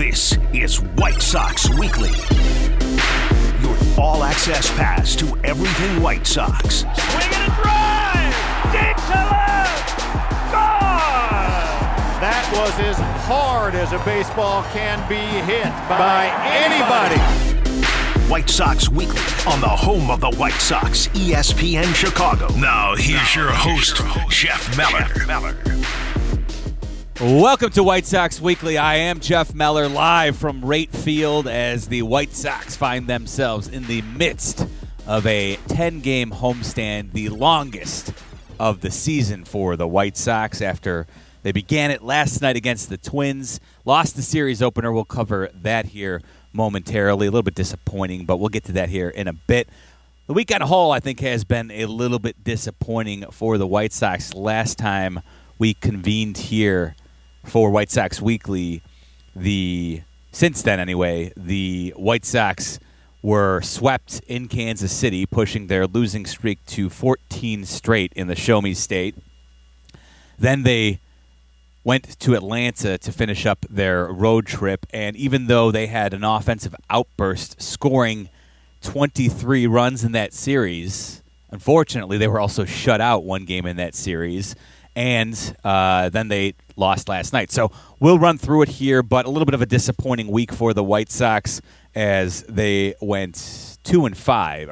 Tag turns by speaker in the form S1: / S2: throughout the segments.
S1: This is White Sox Weekly, your all-access pass to everything White Sox.
S2: Swing and a drive! Deep to left! Gone!
S3: That was as hard as a baseball can be hit by anybody.
S1: White Sox Weekly on the home of the White Sox, ESPN Chicago. Now, here's your host, Jeff Meller.
S4: Welcome to White Sox Weekly. I am Jeff Meller, live from Rate Field as the White Sox find themselves in the midst of a 10-game homestand, the longest of the season for the White Sox after they began it last night against the Twins. Lost the series opener. We'll cover that here momentarily. A little bit disappointing, but we'll get to that here in a bit. The week on a whole, I think, has been a little bit disappointing for the White Sox. Last time we convened here for White Sox Weekly, since then anyway, the White Sox were swept in Kansas City, pushing their losing streak to 14 straight in the Show Me State. Then they went to Atlanta to finish up their road trip, and even though they had an offensive outburst scoring 23 runs in that series, unfortunately they were also shut out one game in that series, and then they lost last night. So we'll run through it here, but a little bit of a disappointing week for the White Sox as they went 2-5.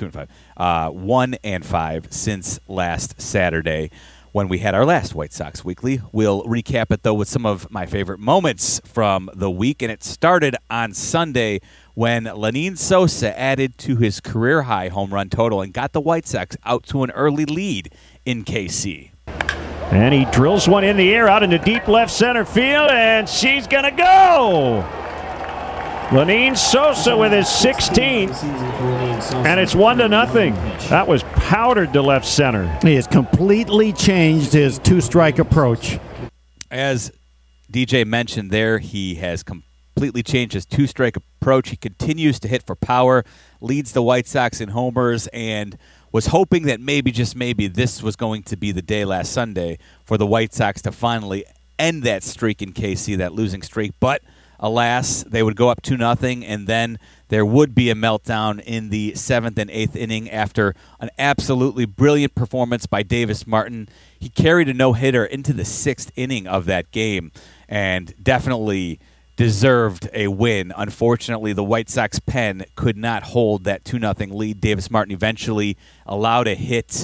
S4: 1-5 since last Saturday when we had our last White Sox Weekly. We'll recap it, though, with some of my favorite moments from the week, and it started on Sunday when Lenyn Sosa added to his career-high home run total and got the White Sox out to an early lead in KC.
S2: And he drills one in the air out into deep left center field, and she's going to go! Lenyn Sosa with his 16th, and it's 1-0. That was powdered to left center.
S5: He has completely changed his two-strike approach.
S4: As DJ mentioned there, he has completely changed his two-strike approach. He continues to hit for power, leads the White Sox in homers, and was hoping that maybe, just maybe, this was going to be the day last Sunday for the White Sox to finally end that streak in KC, that losing streak. But alas, they would go up 2-0, and then there would be a meltdown in the 7th and 8th inning after an absolutely brilliant performance by Davis Martin. He carried a no-hitter into the 6th inning of that game and definitely deserved a win. Unfortunately, the White Sox pen could not hold that 2-0 lead. Davis Martin eventually allowed a hit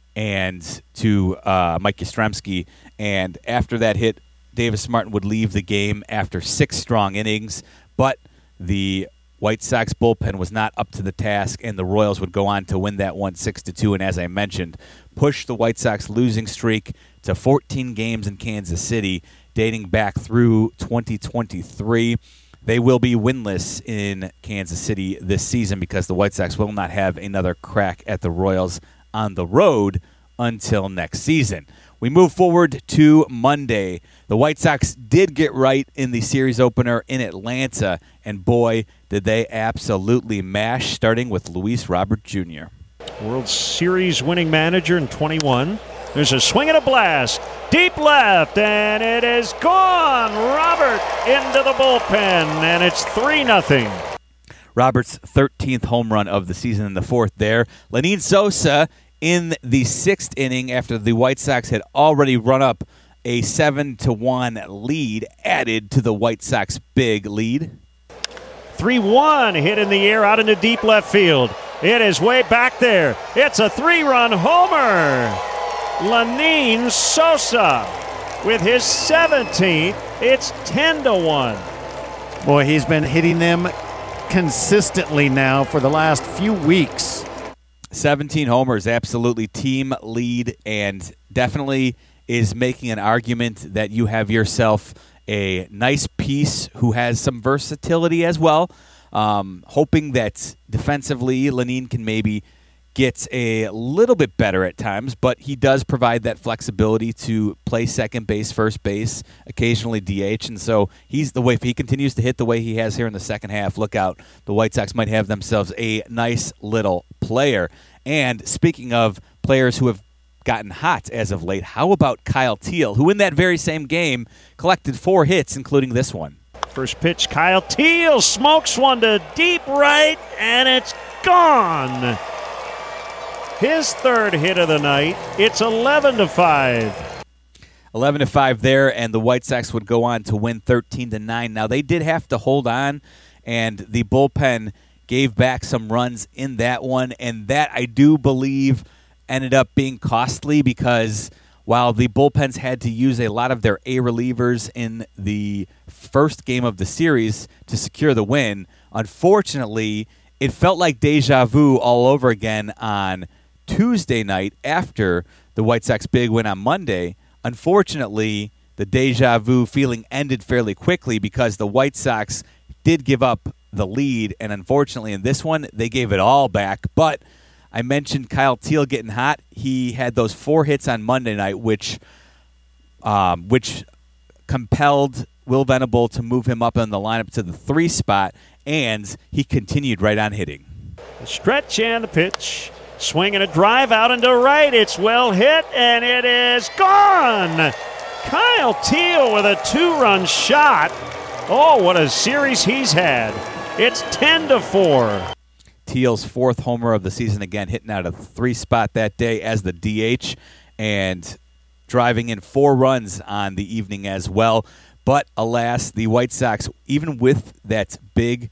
S4: to Mike Yastrzemski, and after that hit, Davis Martin would leave the game after 6 strong innings, but the White Sox bullpen was not up to the task, and the Royals would go on to win that one 6-2, and as I mentioned, push the White Sox losing streak to 14 games in Kansas City, dating back through 2023. They will be winless in Kansas City this season because the White Sox will not have another crack at the Royals on the road until next season. We move forward to Monday. The White Sox did get right in the series opener in Atlanta, and boy, did they absolutely mash, starting with Luis Robert Jr.
S2: World Series winning manager in 21. There's a swing and a blast. Deep left, and it is gone. Robert into the bullpen, and it's 3-0.
S4: Robert's 13th home run of the season in the 4th there. Lenyn Sosa in the 6th inning after the White Sox had already run up a 7-1 lead, added to the White Sox big lead.
S2: 3-1 hit in the air out into deep left field. It is way back there. It's a 3-run homer. Lenyn Sosa with his 17th. It's 10-1.
S5: Boy, he's been hitting them consistently now for the last few weeks.
S4: 17 homers, absolutely team lead, and definitely is making an argument that you have yourself a nice piece who has some versatility as well. Hoping that defensively Lenyn can maybe get a little bit better at times, but he does provide that flexibility to play second base, first base, occasionally DH, and so if he continues to hit the way he has here in the second half, look out. The White Sox might have themselves a nice little player. And speaking of players who have gotten hot as of late, how about Kyle Teel, who in that very same game collected 4 hits, including this one?
S2: First pitch, Kyle Teel smokes one to deep right, and it's gone. His third hit of the night. It's 11-5.
S4: 11-5 there, and the White Sox would go on to win 13-9. Now, they did have to hold on, and the bullpen gave back some runs in that one, and that, I do believe, ended up being costly because while the bullpens had to use a lot of their A relievers in the first game of the series to secure the win, unfortunately, it felt like deja vu all over again on Tuesday night after the White Sox big win on Monday. Unfortunately, the deja vu feeling ended fairly quickly because the White Sox did give up the lead, and unfortunately in this one, they gave it all back. But I mentioned Kyle Teel getting hot. He had those 4 hits on Monday night, which compelled Will Venable to move him up in the lineup to the 3 spot, and he continued right on hitting.
S2: The stretch and the pitch. Swinging a drive out into right. It's well hit, and it is gone. Kyle Teel with a 2-run shot. Oh, what a series he's had. It's 10-4.
S4: Teal's 4th homer of the season, again hitting out of the 3 spot that day as the DH and driving in 4 runs on the evening as well. But alas, the White Sox, even with that big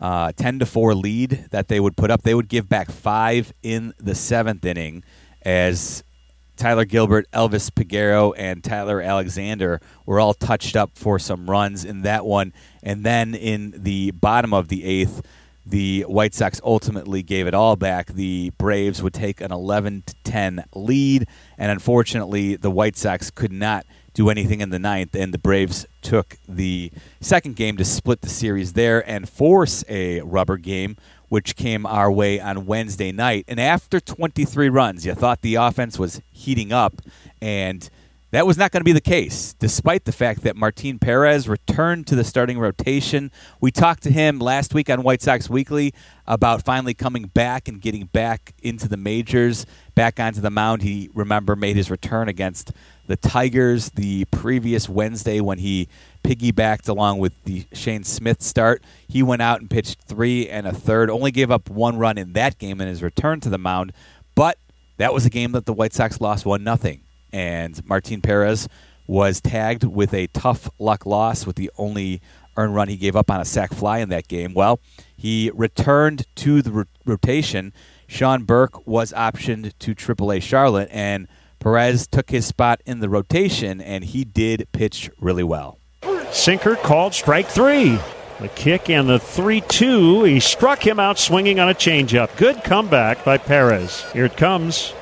S4: 10-4 lead that they would put up, they would give back 5 in the 7th inning as Tyler Gilbert, Elvis Peguero, and Tyler Alexander were all touched up for some runs in that one. And then in the bottom of the 8th, the White Sox ultimately gave it all back. The Braves would take an 11-10 lead, and unfortunately the White Sox could not do anything in the 9th, and the Braves took the second game to split the series there and force a rubber game, which came our way on Wednesday night. And after 23 runs, you thought the offense was heating up, and that was not going to be the case, despite the fact that Martin Perez returned to the starting rotation. We talked to him last week on White Sox Weekly about finally coming back and getting back into the majors, back onto the mound. He, remember, made his return against the Tigers the previous Wednesday when he piggybacked along with the Shane Smith start. He went out and pitched 3 1/3, only gave up 1 run in that game in his return to the mound, but that was a game that the White Sox lost 1-0. And Martin Perez was tagged with a tough luck loss with the only earned run he gave up on a sac fly in that game. Well, he returned to the rotation. Sean Burke was optioned to AAA Charlotte, and Perez took his spot in the rotation, and he did pitch really well.
S2: Sinker called strike 3. The kick and the 3-2. He struck him out swinging on a changeup. Good comeback by Perez. Here it comes.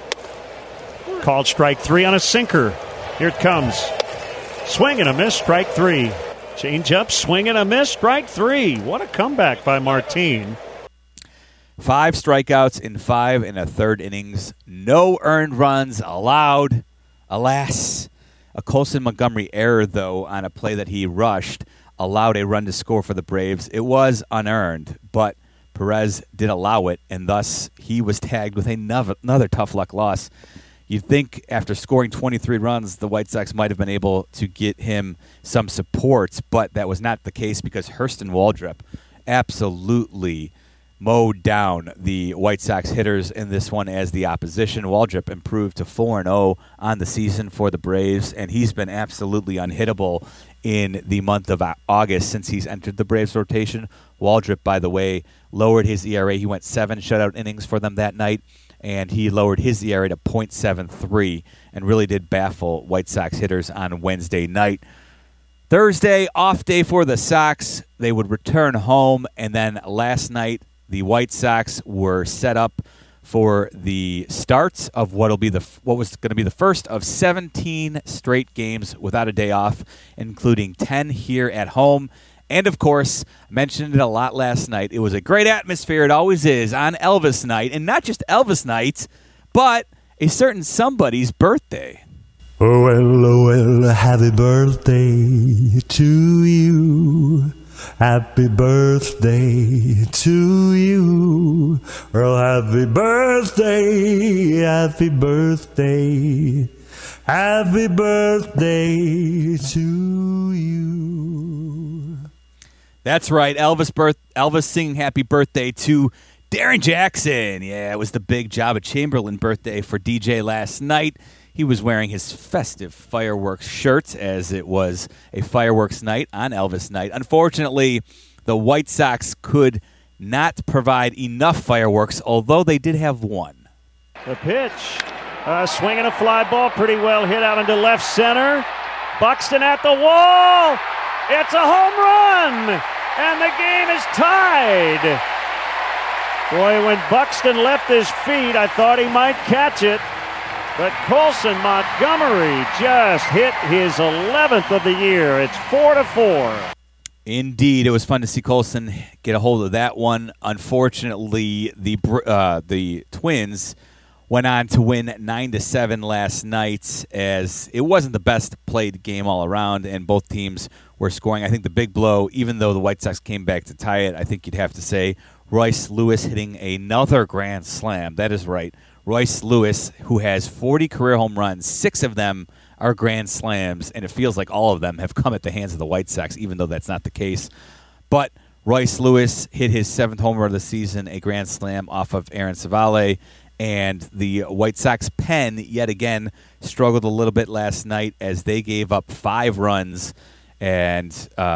S2: Called strike 3 on a sinker. Here it comes. Swing and a miss, strike 3. Change up, swing and a miss, strike 3. What a comeback by Martin.
S4: 5 strikeouts in 5 1/3 innings. No earned runs allowed. Alas, a Colson Montgomery error, though, on a play that he rushed allowed a run to score for the Braves. It was unearned, but Perez did allow it, and thus he was tagged with another tough luck loss. You'd think after scoring 23 runs, the White Sox might have been able to get him some support, but that was not the case because Hurston Waldrep absolutely mowed down the White Sox hitters in this one as the opposition. Waldrep improved to 4-0 on the season for the Braves, and he's been absolutely unhittable in the month of August since he's entered the Braves rotation. Waldrep, by the way, lowered his ERA. He went 7 shutout innings for them that night, and he lowered his ERA to .73 and really did baffle White Sox hitters on Wednesday night. Thursday, off day for the Sox. They would return home, and then last night the White Sox were set up for the starts of what was going to be the first of 17 straight games without a day off, including 10 here at home. And, of course, I mentioned it a lot last night. It was a great atmosphere. It always is on Elvis night. And not just Elvis night, but a certain somebody's birthday.
S6: Oh, well, happy birthday to you. Happy birthday to you. Well, happy birthday, happy birthday. Happy birthday to you.
S4: That's right. Elvis singing happy birthday to Darren Jackson. Yeah, it was the big Jabba Chamberlain birthday for DJ last night. He was wearing his festive fireworks shirt as it was a fireworks night on Elvis night. Unfortunately, the White Sox could not provide enough fireworks, although they did have one.
S2: The pitch, swinging a fly ball, pretty well hit out into left center. Buxton at the wall. It's a home run, and the game is tied. Boy, when Buxton left his feet, I thought he might catch it. But Colson Montgomery just hit his 11th of the year. It's 4-4.
S4: Indeed, it was fun to see Colson get a hold of that one. Unfortunately, the Twins went on to win 9-7 last night, as it wasn't the best played game all around, and both teams were scoring. I think the big blow, even though the White Sox came back to tie it, I think you'd have to say Royce Lewis hitting another grand slam. That is right. Royce Lewis, who has 40 career home runs, 6 of them are grand slams, and it feels like all of them have come at the hands of the White Sox, even though that's not the case. But Royce Lewis hit his 7th home run of the season, a grand slam off of Aaron Civale, and the White Sox pen, yet again, struggled a little bit last night as they gave up 5 runs, and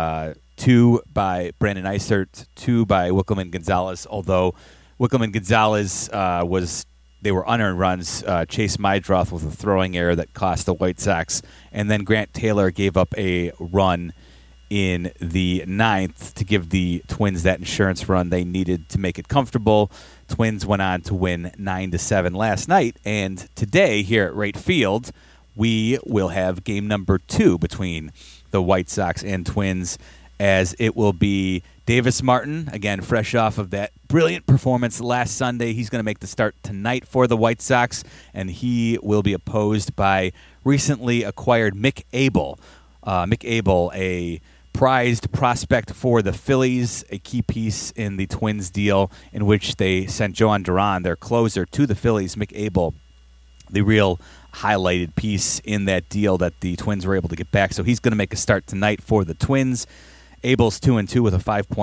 S4: 2 by Brandon Eisert, 2 by Wickelman Gonzalez, although Wickelman Gonzalez they were unearned runs. Chase Meidroth with a throwing error that cost the White Sox, and then Grant Taylor gave up a run in the 9th to give the Twins that insurance run they needed to make it comfortable. Twins went on to win 9-7 last night, and today here at Wright Field, we will have game number 2 between the White Sox and Twins, as it will be Davis Martin, again, fresh off of that brilliant performance last Sunday. He's going to make the start tonight for the White Sox, and he will be opposed by recently acquired Mick Abel. Mick Abel, a prized prospect for the Phillies, a key piece in the Twins deal in which they sent Joan Duran, their closer, to the Phillies. Mick Abel, the real highlighted piece in that deal that the Twins were able to get back. So he's going to make a start tonight for the Twins. Abel's 2-2 with a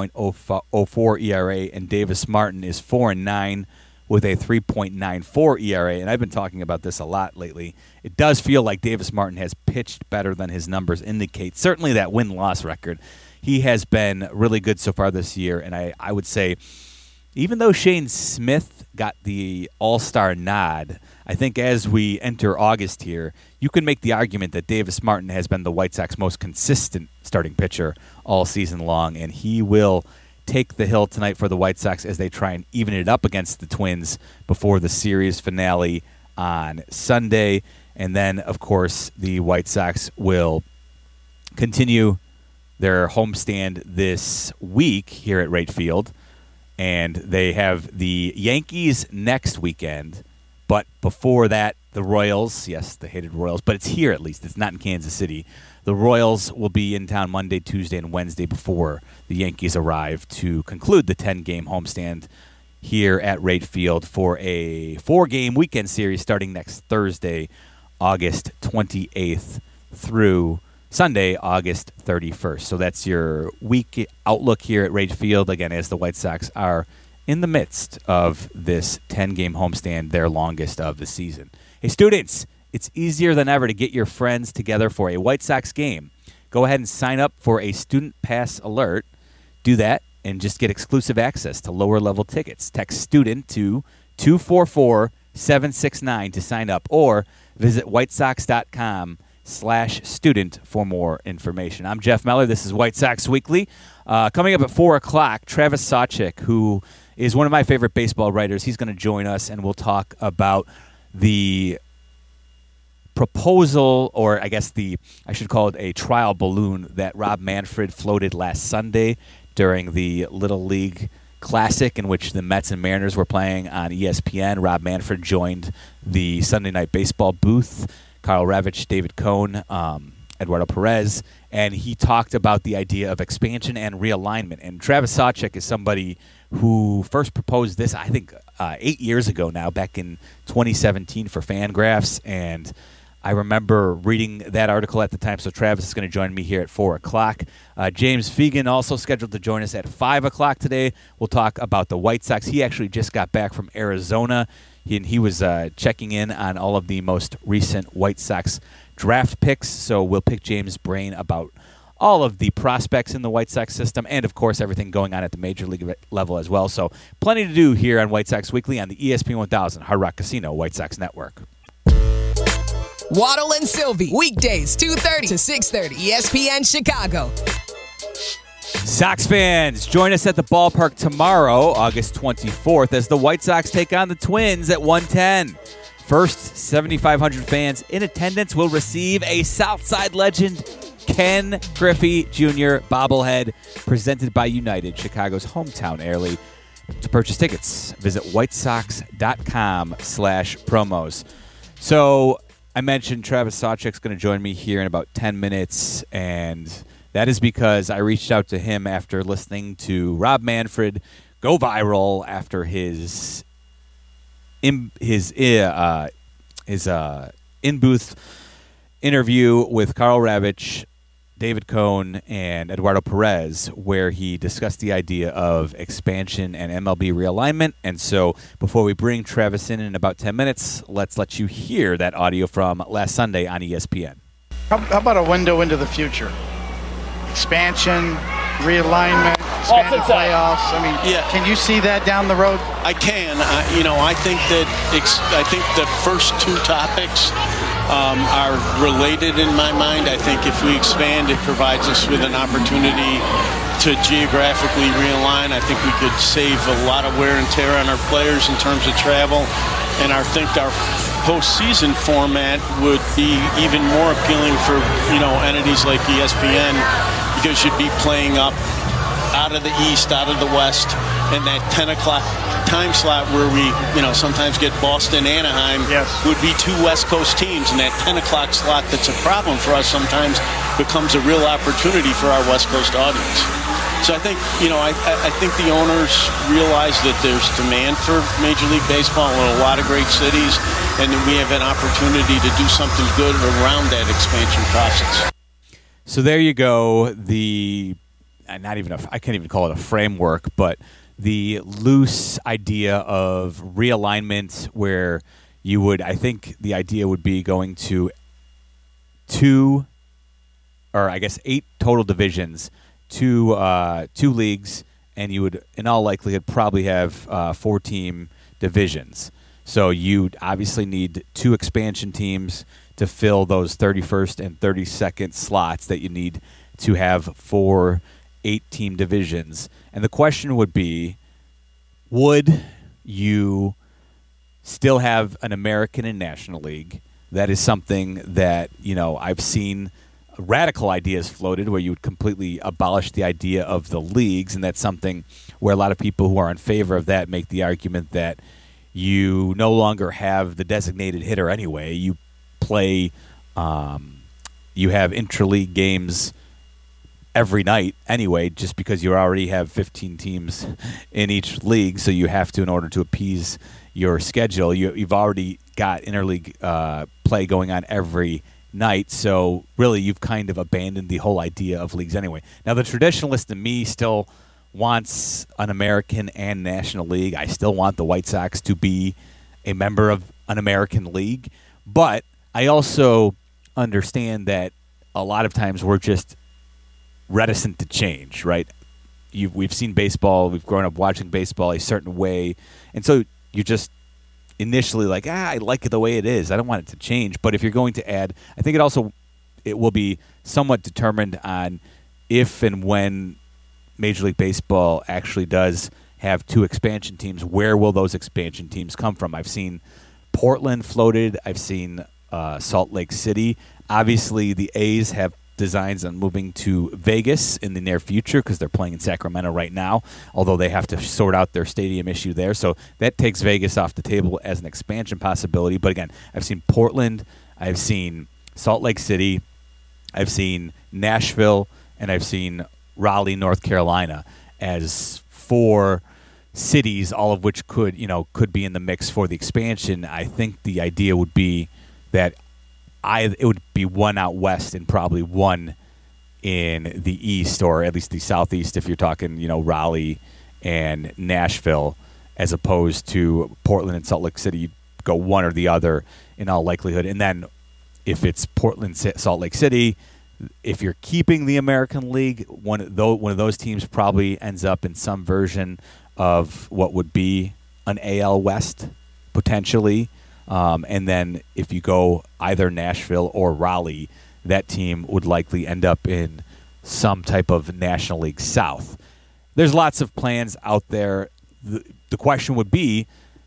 S4: 5.04 ERA, and Davis Martin is 4-9 with a 3.94 ERA. And I've been talking about this a lot lately. It does feel like Davis Martin has pitched better than his numbers indicate. Certainly that win-loss record. He has been really good so far this year, and I would say, even though Shane Smith got the All-Star nod, I think as we enter August here, you can make the argument that Davis Martin has been the White Sox most consistent starting pitcher all season long, and he will take the hill tonight for the White Sox as they try and even it up against the Twins before the series finale on Sunday. And then, of course, the White Sox will continue their homestand this week here at Wright Field, and they have the Yankees next weekend. But before that, the Royals, yes, the hated Royals, but it's here at least. It's not in Kansas City. The Royals will be in town Monday, Tuesday, and Wednesday before the Yankees arrive to conclude the 10-game homestand here at Wright Field for a 4-game weekend series starting next Thursday, August 28th through Sunday, August 31st. So that's your week outlook here at Wright Field, again, as the White Sox are in the midst of this 10-game homestand, their longest of the season. Hey, students, it's easier than ever to get your friends together for a White Sox game. Go ahead and sign up for a Student Pass Alert. Do that and just get exclusive access to lower-level tickets. Text STUDENT to 244-769 to sign up, or visit whitesox.com/student for more information. I'm Jeff Meller. This is White Sox Weekly. Coming up at 4 o'clock, Travis Sawchik, who is one of my favorite baseball writers, he's going to join us, and we'll talk about the proposal, or I guess I should call it a trial balloon that Rob Manfred floated last Sunday during the Little League Classic in which the Mets and Mariners were playing on ESPN. Rob Manfred joined the Sunday Night Baseball booth, Carl Ravitch, David Cohn, Eduardo Perez, and he talked about the idea of expansion and realignment. And Travis Sawchik is somebody who first proposed this, I think, 8 years ago now, back in 2017 for Fangraphs, and I remember reading that article at the time, so Travis is going to join me here at 4 o'clock. James Fegan also scheduled to join us at 5 o'clock today. We'll talk about the White Sox. He actually just got back from Arizona. He was checking in on all of the most recent White Sox draft picks, so we'll pick James' brain about all of the prospects in the White Sox system and, of course, everything going on at the major league level as well. So plenty to do here on White Sox Weekly on the ESPN 1000 Hard Rock Casino White Sox Network.
S7: Waddle and Sylvie, weekdays 2:30 to 6:30, ESPN Chicago.
S4: Sox fans, join us at the ballpark tomorrow, August 24th, as the White Sox take on the Twins at 1:10. First 7,500 fans in attendance will receive a Southside legend, Ken Griffey Jr. bobblehead, presented by United, Chicago's hometown airly. To purchase tickets, visit whitesox.com/promos. So I mentioned Travis Sawchuk's going to join me here in about 10 minutes, and that is because I reached out to him after listening to Rob Manfred go viral after his in-booth interview with Karl Ravech, David Cohn, and Eduardo Perez, where he discussed the idea of expansion and MLB realignment. And so before we bring Travis in about 10 minutes, let's let you hear that audio from last Sunday on ESPN.
S8: How about a window into the future? Expansion, realignment, expanded playoffs. I mean, Can you see that down the road?
S9: I can. I think the first two topics are related in my mind. I think if we expand, it provides us with an opportunity to geographically realign. I think we could save a lot of wear and tear on our players in terms of travel. And I think our postseason format would be even more appealing for, entities like ESPN, because you'd be playing up out of the East, out of the West, and that 10 o'clock time slot where we, sometimes get Boston, Anaheim, would be two West Coast teams, and that 10 o'clock slot that's a problem for us sometimes becomes a real opportunity for our West Coast audience. So I think, I think the owners realize that there's demand for Major League Baseball in a lot of great cities, and that we have an opportunity to do something good around that expansion process.
S4: So there you go. I can't even call it a framework, but the loose idea of realignment where you would, I think the idea would be going to 8 total divisions, two leagues, and you would, in all likelihood, probably have 4-team divisions. So you'd obviously need 2 expansion teams to fill those 31st and 32nd slots that you need to have 4 8-team divisions. And the question would be, would you still have an American and National League? That is something that, I've seen radical ideas floated where you would completely abolish the idea of the leagues, and that's something where a lot of people who are in favor of that make the argument that you no longer have the designated hitter anyway. You play, you have intra-league games every night anyway, just because you already have 15 teams in each league, so you have to, in order to appease your schedule, you've already got interleague play going on every night, so really you've kind of abandoned the whole idea of leagues anyway. Now, the traditionalist in me still wants an American and National League. I still want the White Sox to be a member of an American league, but I also understand that a lot of times we're just reticent to change, right? We've seen baseball, we've grown up watching baseball a certain way, and so you're just initially like, I like it the way it is. I don't want it to change. But if you're going to add, I think it will be somewhat determined on if and when Major League Baseball actually does have 2 expansion teams, where will those expansion teams come from? I've seen Portland floated. I've seen Salt Lake City. Obviously, the A's have designs on moving to Vegas in the near future because they're playing in Sacramento right now, although they have to sort out their stadium issue there. So that takes Vegas off the table as an expansion possibility. But again, I've seen Portland, I've seen Salt Lake City, I've seen Nashville, and I've seen Raleigh, North Carolina as 4 cities, all of which could be in the mix for the expansion. I think the idea would be that it would be one out west and probably one in the east, or at least the southeast if you're talking, Raleigh and Nashville, as opposed to Portland and Salt Lake City. You'd go one or the other in all likelihood. And then if it's Portland, Salt Lake City, if you're keeping the American League, one of those teams probably ends up in some version of what would be an AL West, potentially. And then if you go either Nashville or Raleigh, that team would likely end up in some type of National League South. There's lots of plans out there. The question would be,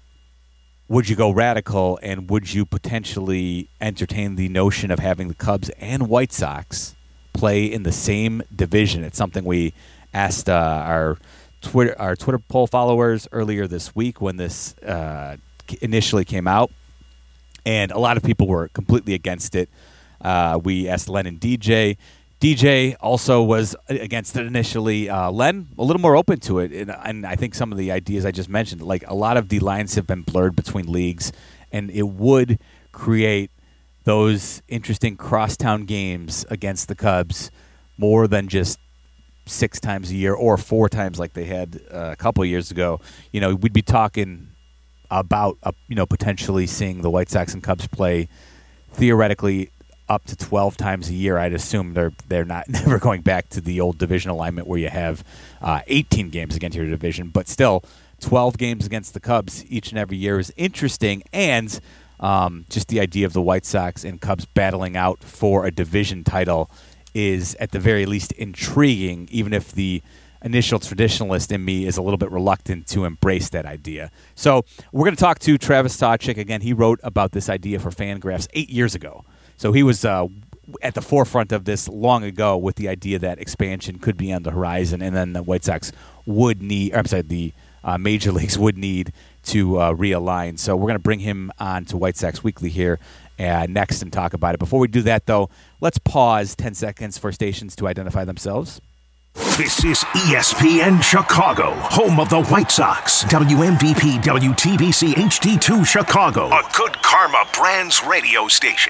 S4: would you go radical, and would you potentially entertain the notion of having the Cubs and White Sox play in the same division? It's something we asked our Twitter poll followers earlier this week when this initially came out, and a lot of people were completely against it. We asked Len and DJ. DJ also was against it initially. Len, a little more open to it, and I think some of the ideas I just mentioned, like a lot of the lines have been blurred between leagues, and it would create those interesting crosstown games against the Cubs more than just 6 times a year or 4 times like they had a couple of years ago. We'd be talking about potentially seeing the White Sox and Cubs play theoretically up to 12 times a year. I'd assume they're not never going back to the old division alignment where you have 18 games against your division, but still 12 games against the Cubs each and every year is interesting. And just the idea of the White Sox and Cubs battling out for a division title is at the very least intriguing, even if the initial traditionalist in me is a little bit reluctant to embrace that idea. So we're going to talk to Travis Sawchik again. He wrote about this idea for Fangraphs 8 years ago. So he was at the forefront of this long ago with the idea that expansion could be on the horizon, and then the White Sox would need, the major leagues would need to realign. So we're going to bring him on to White Sox Weekly here next and talk about it. Before we do that, though, let's pause 10 seconds for stations to identify themselves.
S1: This is ESPN Chicago, home of the White Sox. WMVP WTBC HD2 Chicago, a Good Karma Brands radio station.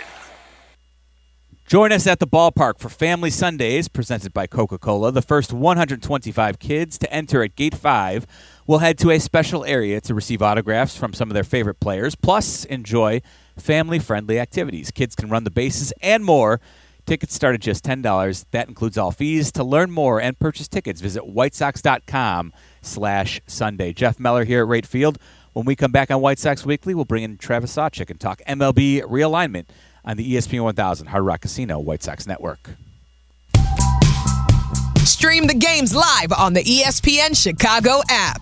S4: Join us at the ballpark for Family Sundays, presented by Coca-Cola. The first 125 kids to enter at Gate 5 will head to a special area to receive autographs from some of their favorite players, plus enjoy family-friendly activities. Kids can run the bases and more. Tickets start at just $10. That includes all fees. To learn more and purchase tickets, visit whitesox.com/Sunday. Jeff Meller here at Rate Field. When we come back on White Sox Weekly, we'll bring in Travis Sawchik and talk MLB realignment on the ESPN 1000 Hard Rock Casino White Sox Network.
S7: Stream the games live on the ESPN Chicago app.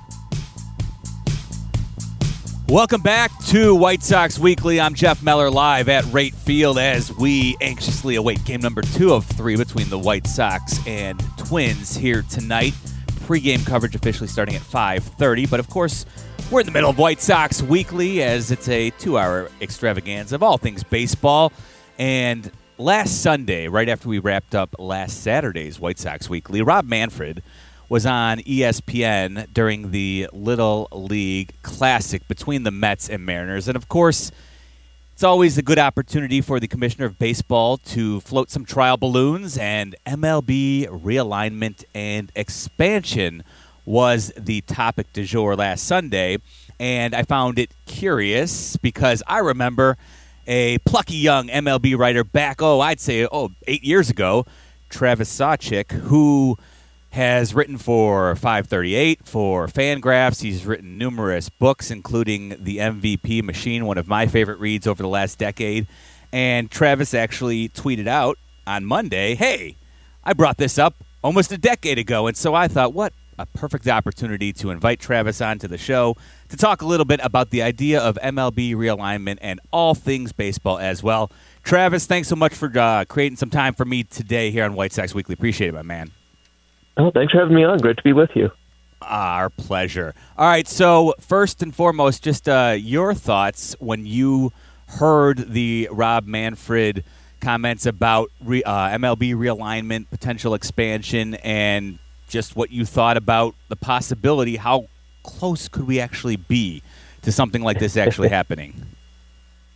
S4: Welcome back to White Sox Weekly. I'm Jeff Meller, live at Rate Field as we anxiously await game number 2 of 3 between the White Sox and Twins here tonight. Pre-game coverage officially starting at 5:30, but of course, we're in the middle of White Sox Weekly as it's a 2-hour extravaganza of all things baseball. And last Sunday, right after we wrapped up last Saturday's White Sox Weekly, Rob Manfred was on ESPN during the Little League Classic between the Mets and Mariners. And, of course, it's always a good opportunity for the Commissioner of Baseball to float some trial balloons, and MLB realignment and expansion was the topic du jour last Sunday. And I found it curious because I remember a plucky young MLB writer back, I'd say 8 years ago, Travis Sawchik, who has written for 538, for Fangraphs. He's written numerous books, including The MVP Machine, one of my favorite reads over the last decade. And Travis actually tweeted out on Monday, hey, I brought this up almost a decade ago. And so I thought, what a perfect opportunity to invite Travis onto the show to talk a little bit about the idea of MLB realignment and all things baseball as well. Travis, thanks so much for creating some time for me today here on White Sox Weekly. Appreciate it, my man.
S10: Oh, thanks for having me on. Great to be with you.
S4: Our pleasure. All right, so first and foremost, just your thoughts when you heard the Rob Manfred comments about MLB realignment, potential expansion, and just what you thought about the possibility. How close could we actually be to something like this actually happening?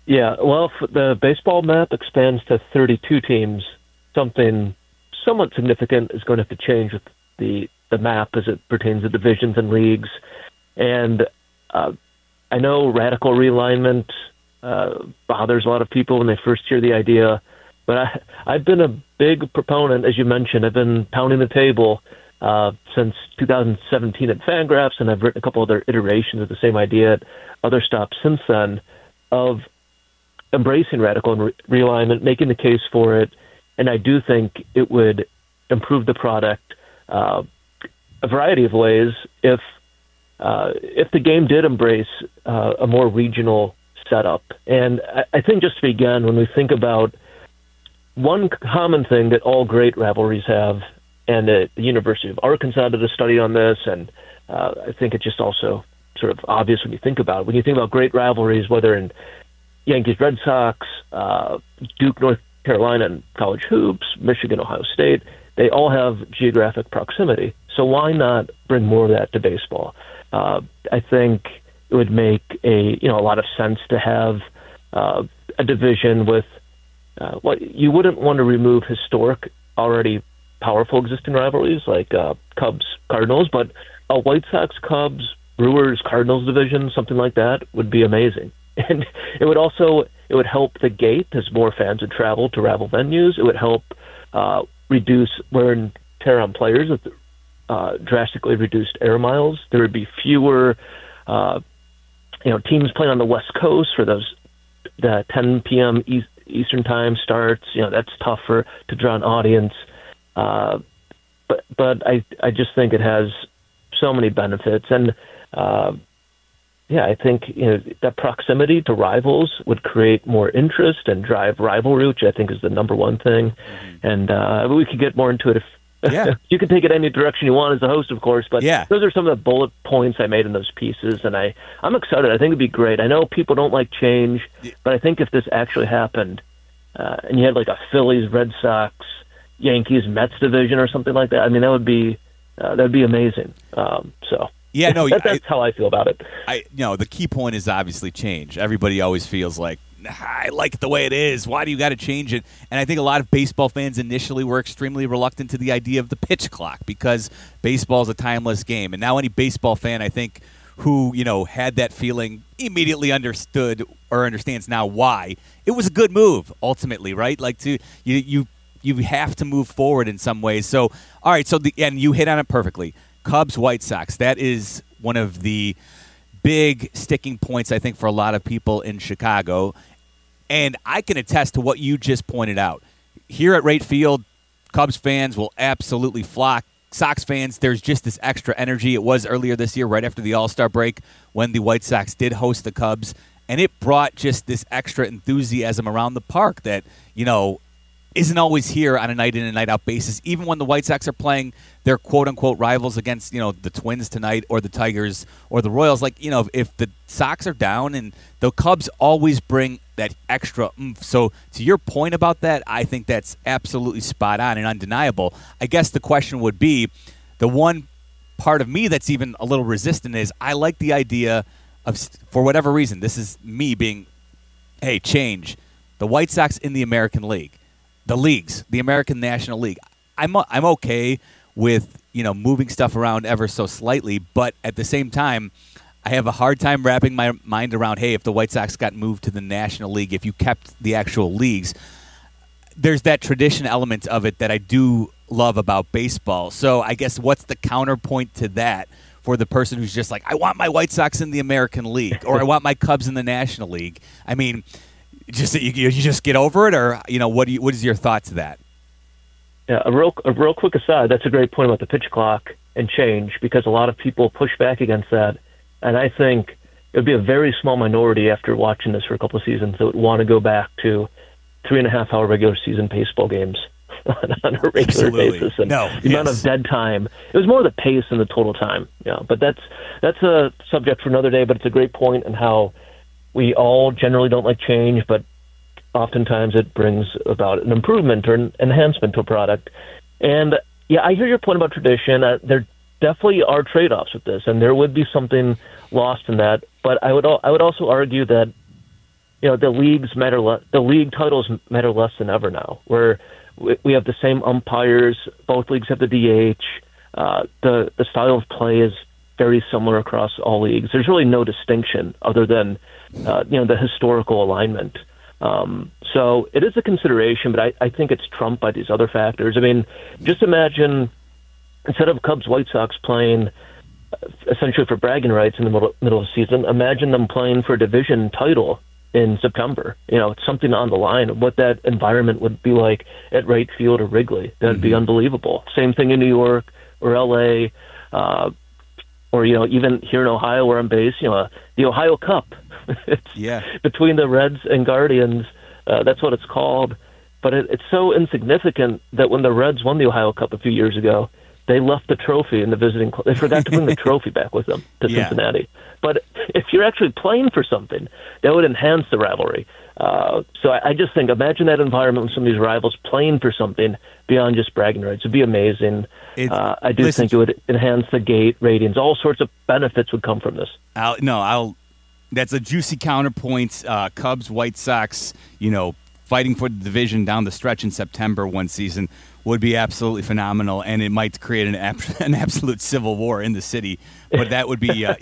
S10: Yeah, well, if the baseball map expands to 32 teams, something somewhat significant is going to have to change with the map as it pertains to divisions and leagues. And I know radical realignment bothers a lot of people when they first hear the idea, but I've been a big proponent, as you mentioned. I've been pounding the table since 2017 at Fangraphs, and I've written a couple other iterations of the same idea at other stops since then, of embracing radical realignment, making the case for it, and I do think it would improve the product a variety of ways if the game did embrace a more regional setup. And I think just to begin, when we think about one common thing that all great rivalries have, and the University of Arkansas did a study on this, and I think it's just also sort of obvious when you think about it. When you think about great rivalries, whether in Yankees, Red Sox, Duke, North Carolina, and college hoops, Michigan, Ohio State, they all have geographic proximity. So why not bring more of that to baseball? I think it would make a lot of sense to have a division with what you wouldn't want to remove historic, already powerful existing rivalries like Cubs, Cardinals, but a White Sox, Cubs, Brewers, Cardinals division, something like that would be amazing. And it would help the gate as more fans would travel to rival venues. It would help reduce wear and tear on players with drastically reduced air miles. There would be fewer teams playing on the West Coast for the 10 p.m. Eastern time starts. That's tougher to draw an audience. But I just think it has so many benefits. And I think that proximity to rivals would create more interest and drive rivalry, which I think is the number one thing. And we could get more into it if you can take it any direction you want as a host, of course. But those are some of the bullet points I made in those pieces, and I'm excited. I think it'd be great. I know people don't like change, but I think if this actually happened, and you had like a Phillies, Red Sox, Yankees, Mets division or something like that, I mean, that'd be amazing. That's how I feel about it.
S4: The key point is obviously change. Everybody always feels like, I like it the way it is. Why do you got to change it? And I think a lot of baseball fans initially were extremely reluctant to the idea of the pitch clock because baseball is a timeless game. And now any baseball fan, I think, who had that feeling immediately understood or understands now why it was a good move ultimately, right? Like you have to move forward in some ways. So all right, and you hit on it perfectly. Cubs, White Sox. That is one of the big sticking points, I think, for a lot of people in Chicago. And I can attest to what you just pointed out. Here at Wright Field, Cubs fans will absolutely flock. Sox fans, there's just this extra energy. It was earlier this year, right after the All-Star break, when the White Sox did host the Cubs. And it brought just this extra enthusiasm around the park that, isn't always here on a night-in and night-out basis, even when the White Sox are playing their quote-unquote rivals against, the Twins tonight or the Tigers or the Royals. Like, if the Sox are down, and the Cubs always bring that extra oomph. So to your point about that, I think that's absolutely spot on and undeniable. I guess the question would be, the one part of me that's even a little resistant is I like the idea of, for whatever reason, this is me being, hey, change. The White Sox in the American League. The leagues, the American National League. I'm okay with moving stuff around ever so slightly, but at the same time, I have a hard time wrapping my mind around, hey, if the White Sox got moved to the National League, if you kept the actual leagues, there's that tradition element of it that I do love about baseball. So I guess what's the counterpoint to that for the person who's just like, I want my White Sox in the American League, or I want my Cubs in the National League? I mean, you just get over it, or what is your thought to that?
S10: Yeah, a real quick aside. That's a great point about the pitch clock and change, because a lot of people push back against that, and I think it would be a very small minority after watching this for a couple of seasons that would want to go back to 3.5-hour regular season baseball games on a regular basis, and the amount of dead time. It was more the pace and the total time. Yeah, but that's a subject for another day. But it's a great point in how we all generally don't like change, but oftentimes it brings about an improvement or an enhancement to a product. And I hear your point about tradition. There definitely are trade-offs with this, and there would be something lost in that. But I would also argue that the leagues matter. The league titles matter less than ever now. Where we have the same umpires. Both leagues have the DH. The style of play is very similar across all leagues. There's really no distinction other than the historical alignment. So it is a consideration, but I think it's trumped by these other factors. I mean, just imagine instead of Cubs-White Sox playing essentially for bragging rights in the middle of the season, imagine them playing for a division title in September. It's something on the line. What that environment would be like at Wright Field or Wrigley, that'd be unbelievable. Same thing in New York or L.A., or even here in Ohio where I'm based. The Ohio Cup. It's between the Reds and Guardians. That's what it's called. But it's so insignificant that when the Reds won the Ohio Cup a few years ago, they left the trophy in the visiting club. They forgot to bring the trophy back with them to Cincinnati. But if you're actually playing for something, that would enhance the rivalry. So I just think, imagine that environment with some of these rivals playing for something beyond just bragging rights. It would be amazing. I do think it would enhance the gate ratings. All sorts of benefits would come from this.
S4: That's a juicy counterpoint. Cubs, White Sox, fighting for the division down the stretch in September one season would be absolutely phenomenal, and it might create an absolute civil war in the city. But that would be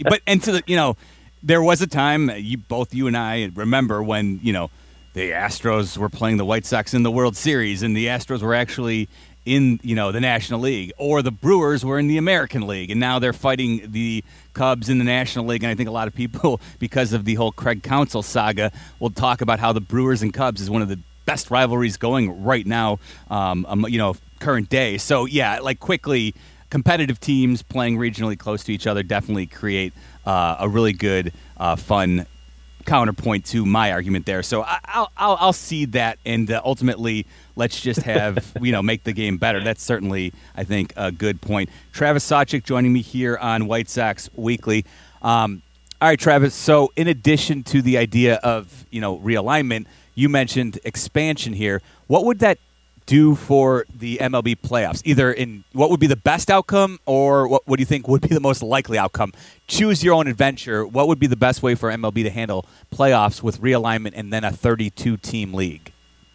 S4: there was a time you and I remember when the Astros were playing the White Sox in the World Series, and the Astros were actually in the National League, or the Brewers were in the American League, and now they're fighting the Cubs in the National League. And I think a lot of people, because of the whole Craig Counsell saga, will talk about how the Brewers and Cubs is one of the best rivalries going right now, current day. So quickly, competitive teams playing regionally close to each other definitely create a really good, fun counterpoint to my argument there. So I'll cede that, and ultimately let's just have make the game better. That's certainly, I think, a good point. Travis Sawchik joining me here on White Sox Weekly. All right, Travis. So in addition to the idea of realignment, you mentioned expansion here. What would that do for the MLB playoffs? Either in what would be the best outcome, or what do you think would be the most likely outcome? Choose your own adventure. What would be the best way for MLB to handle playoffs with realignment and then a 32-team league?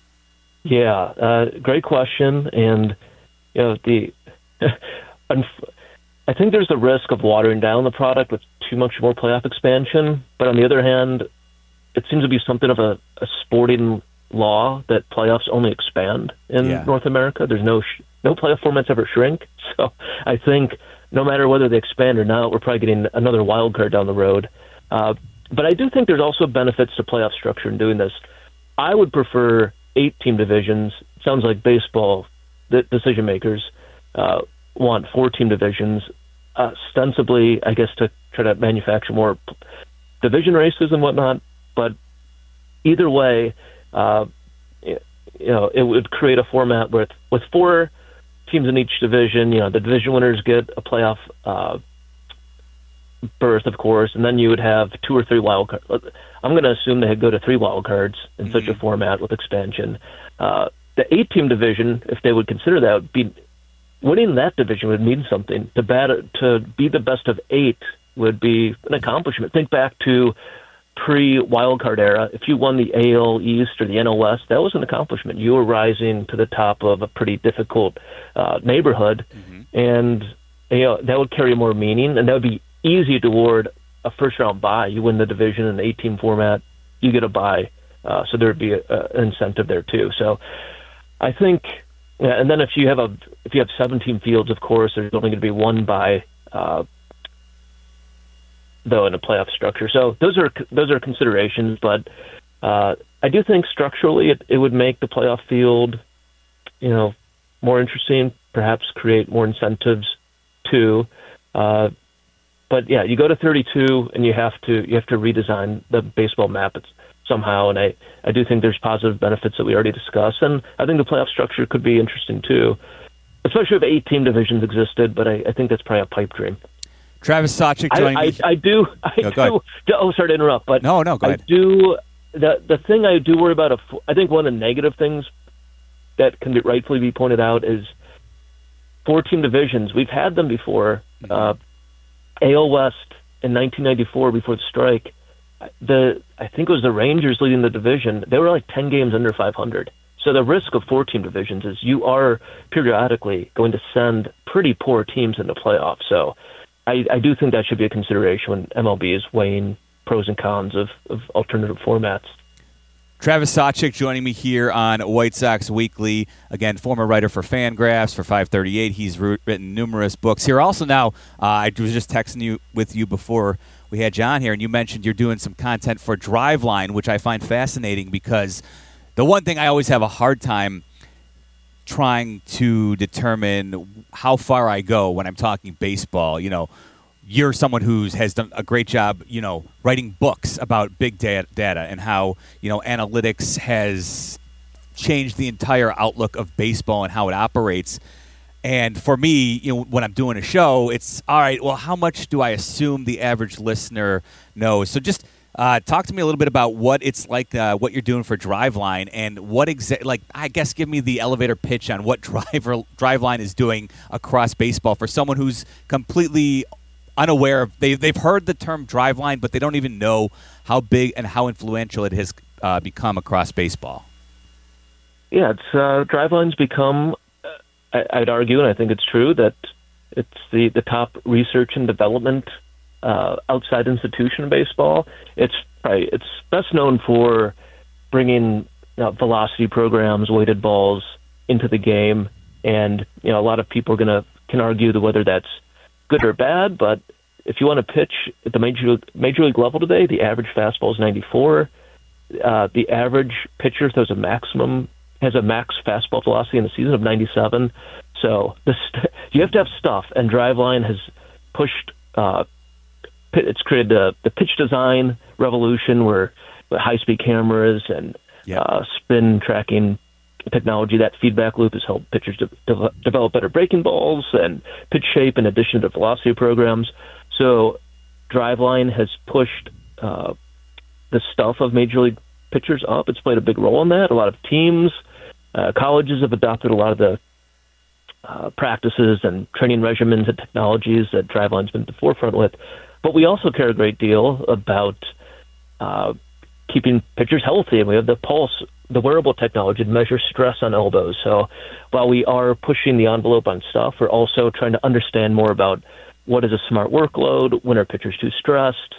S10: Yeah, great question. And I think there's the risk of watering down the product with too much more playoff expansion. But on the other hand, it seems to be something of a sporting law that playoffs only expand in North America. There's no playoff formats ever shrink. So I think no matter whether they expand or not, we're probably getting another wild card down the road. But I do think there's also benefits to playoff structure in doing this. I would prefer 8-team divisions. Sounds like baseball decision makers want 4-team divisions, ostensibly, I guess, to try to manufacture more division races and whatnot. But either way, it would create a format with 4 teams in each division. The division winners get a playoff berth, of course, and then you would have 2 or 3 wild cards. I'm going to assume they go to 3 wild cards in such a format with expansion. The 8-team division, if they would consider that, would be winning that division would mean something. To be the best of 8 would be an accomplishment. Think back to pre-wildcard era. If you won the AL East or the NL West, that was an accomplishment. You were rising to the top of a pretty difficult neighborhood, and that would carry more meaning, and that would be easy to award a first-round bye. You win the division in the 8-team format, you get a bye, so there would be an incentive there too. So I think, and then if you have 17 fields, of course, there's only going to be 1 bye. Though in a playoff structure. So those are considerations, but I do think structurally it would make the playoff field, more interesting, perhaps create more incentives too. But yeah, you go to 32 and you have to redesign the baseball map somehow, and I do think there's positive benefits that we already discussed, and I think the playoff structure could be interesting too, especially if 8-team divisions existed, but I think that's probably a pipe dream.
S4: Travis Sawchik joining me.
S10: I do. Oh, sorry to interrupt, but
S4: no, go ahead.
S10: I do. The thing I do worry about, I think one of the negative things that can rightfully be pointed out is 4-team divisions. We've had them before. AL West in 1994 before the strike. I think it was the Rangers leading the division. They were like 10 games under 500. So the risk of 4-team divisions is you are periodically going to send pretty poor teams into playoffs. So I do think that should be a consideration when MLB is weighing pros and cons of alternative formats.
S4: Travis Sawchik joining me here on White Sox Weekly. Again, former writer for Fangraphs for 538. He's written numerous books here. Also now, I was just texting with you before we had John here, and you mentioned you're doing some content for Driveline, which I find fascinating because the one thing I always have a hard time trying to determine how far I go when I'm talking baseball. You're someone who has done a great job, writing books about big data and how, analytics has changed the entire outlook of baseball and how it operates. And for me, when I'm doing a show, it's, all right, well, how much do I assume the average listener knows? So just talk to me a little bit about what it's like, what you're doing for Driveline, and what I guess give me the elevator pitch on what Driveline is doing across baseball for someone who's completely unaware of. They've heard the term Driveline, but they don't even know how big and how influential it has become across baseball.
S10: Yeah, it's Driveline's become, I'd argue, and I think it's true, that it's the top research and development outside institution in baseball. It's best known for bringing velocity programs, weighted balls into the game, and a lot of people can argue whether that's good or bad. But if you want to pitch at the major league level today, the average fastball is 94. The average pitcher has a max fastball velocity in the season of 97. So you have to have stuff, and Driveline has pushed. It's created the pitch design revolution, where high-speed cameras and spin tracking technology, that feedback loop has helped pitchers develop better breaking balls and pitch shape in addition to velocity programs. So Driveline has pushed the stuff of major league pitchers up. It's played a big role in that. A lot of teams, colleges have adopted a lot of the practices and training regimens and technologies that Driveline's been at the forefront with. But we also care a great deal about keeping pitchers healthy, and we have the pulse, the wearable technology to measure stress on elbows. So while we are pushing the envelope on stuff, we're also trying to understand more about what is a smart workload, when are pitchers too stressed,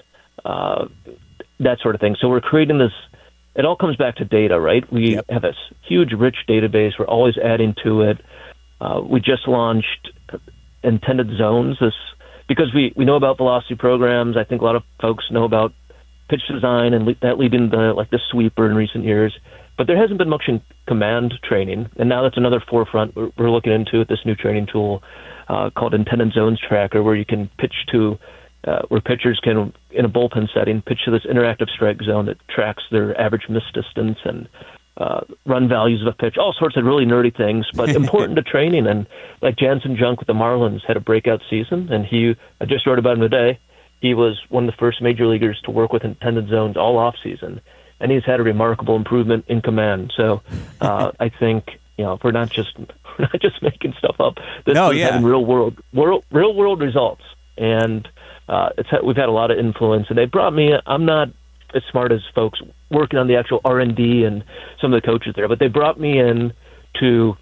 S10: that sort of thing. So we're creating this. It all comes back to data, right? We have this huge, rich database. We're always adding to it. We just launched intended zones, because we know about velocity programs. I think a lot of folks know about pitch design and that leading the sweeper in recent years, but there hasn't been much in command training, and now that's another forefront we're looking into with this new training tool called Intended Zones Tracker, where you can pitch to where pitchers can, in a bullpen setting, pitch to this interactive strike zone that tracks their average miss distance and run values of a pitch, all sorts of really nerdy things, but important to training. And like Jansen Junk with the Marlins had a breakout season, and I just wrote about him today. He was one of the first major leaguers to work with intended zones all off season, and he's had a remarkable improvement in command. So I think we're not just making stuff up. This is having real world results, and we've had a lot of influence. And they brought me. I'm not as smart as folks working on the actual R&D and some of the coaches there, but they brought me in to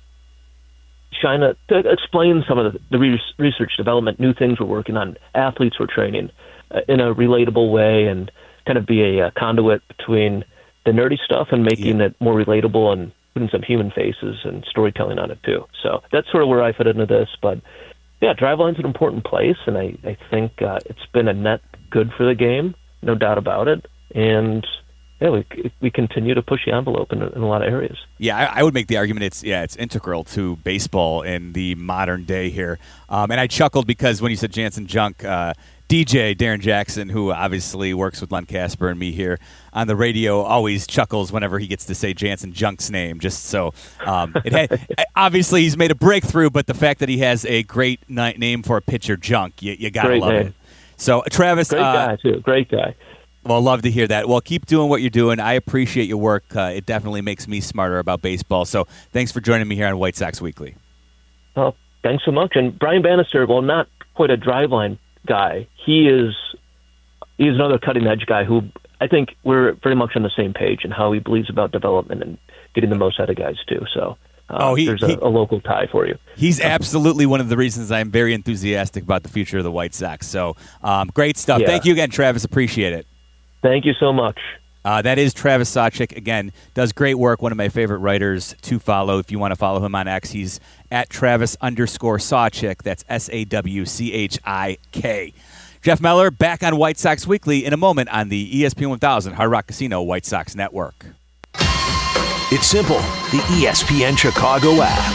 S10: explain some of the research development, new things we're working on, athletes we're training in a relatable way, and kind of be a conduit between the nerdy stuff and making it more relatable and putting some human faces and storytelling on it too. So that's sort of where I fit into this. But yeah, Driveline's an important place, and I think it's been a net good for the game, no doubt about it. And we continue to push the envelope in a lot of areas.
S4: Yeah, I would make the argument it's integral to baseball in the modern day here. And I chuckled because when you said Jansen Junk, DJ Darren Jackson, who obviously works with Len Casper and me here on the radio, always chuckles whenever he gets to say Jansen Junk's name. Just so obviously he's made a breakthrough, but the fact that he has a great name for a pitcher, Junk, you gotta love it. So Travis,
S10: great guy too, great guy.
S4: Well, love to hear that. Well, keep doing what you're doing. I appreciate your work. It definitely makes me smarter about baseball. So thanks for joining me here on White Sox Weekly.
S10: Well, thanks so much. And Brian Bannister, well, not quite a Driveline guy. He is another cutting-edge guy who I think we're very much on the same page in how he believes about development and getting the most out of guys too. So there's a local tie for you.
S4: He's absolutely one of the reasons I'm very enthusiastic about the future of the White Sox. So great stuff.
S10: Yeah.
S4: Thank you again, Travis. Appreciate it.
S10: Thank you so much.
S4: That is Travis Sawchik. Again, does great work. One of my favorite writers to follow. If you want to follow him on X, he's at Travis_Sawchik. That's SAWCHIK. Jeff Meller back on White Sox Weekly in a moment on the ESPN 1000 Hard Rock Casino White Sox Network.
S1: It's simple. The ESPN Chicago app.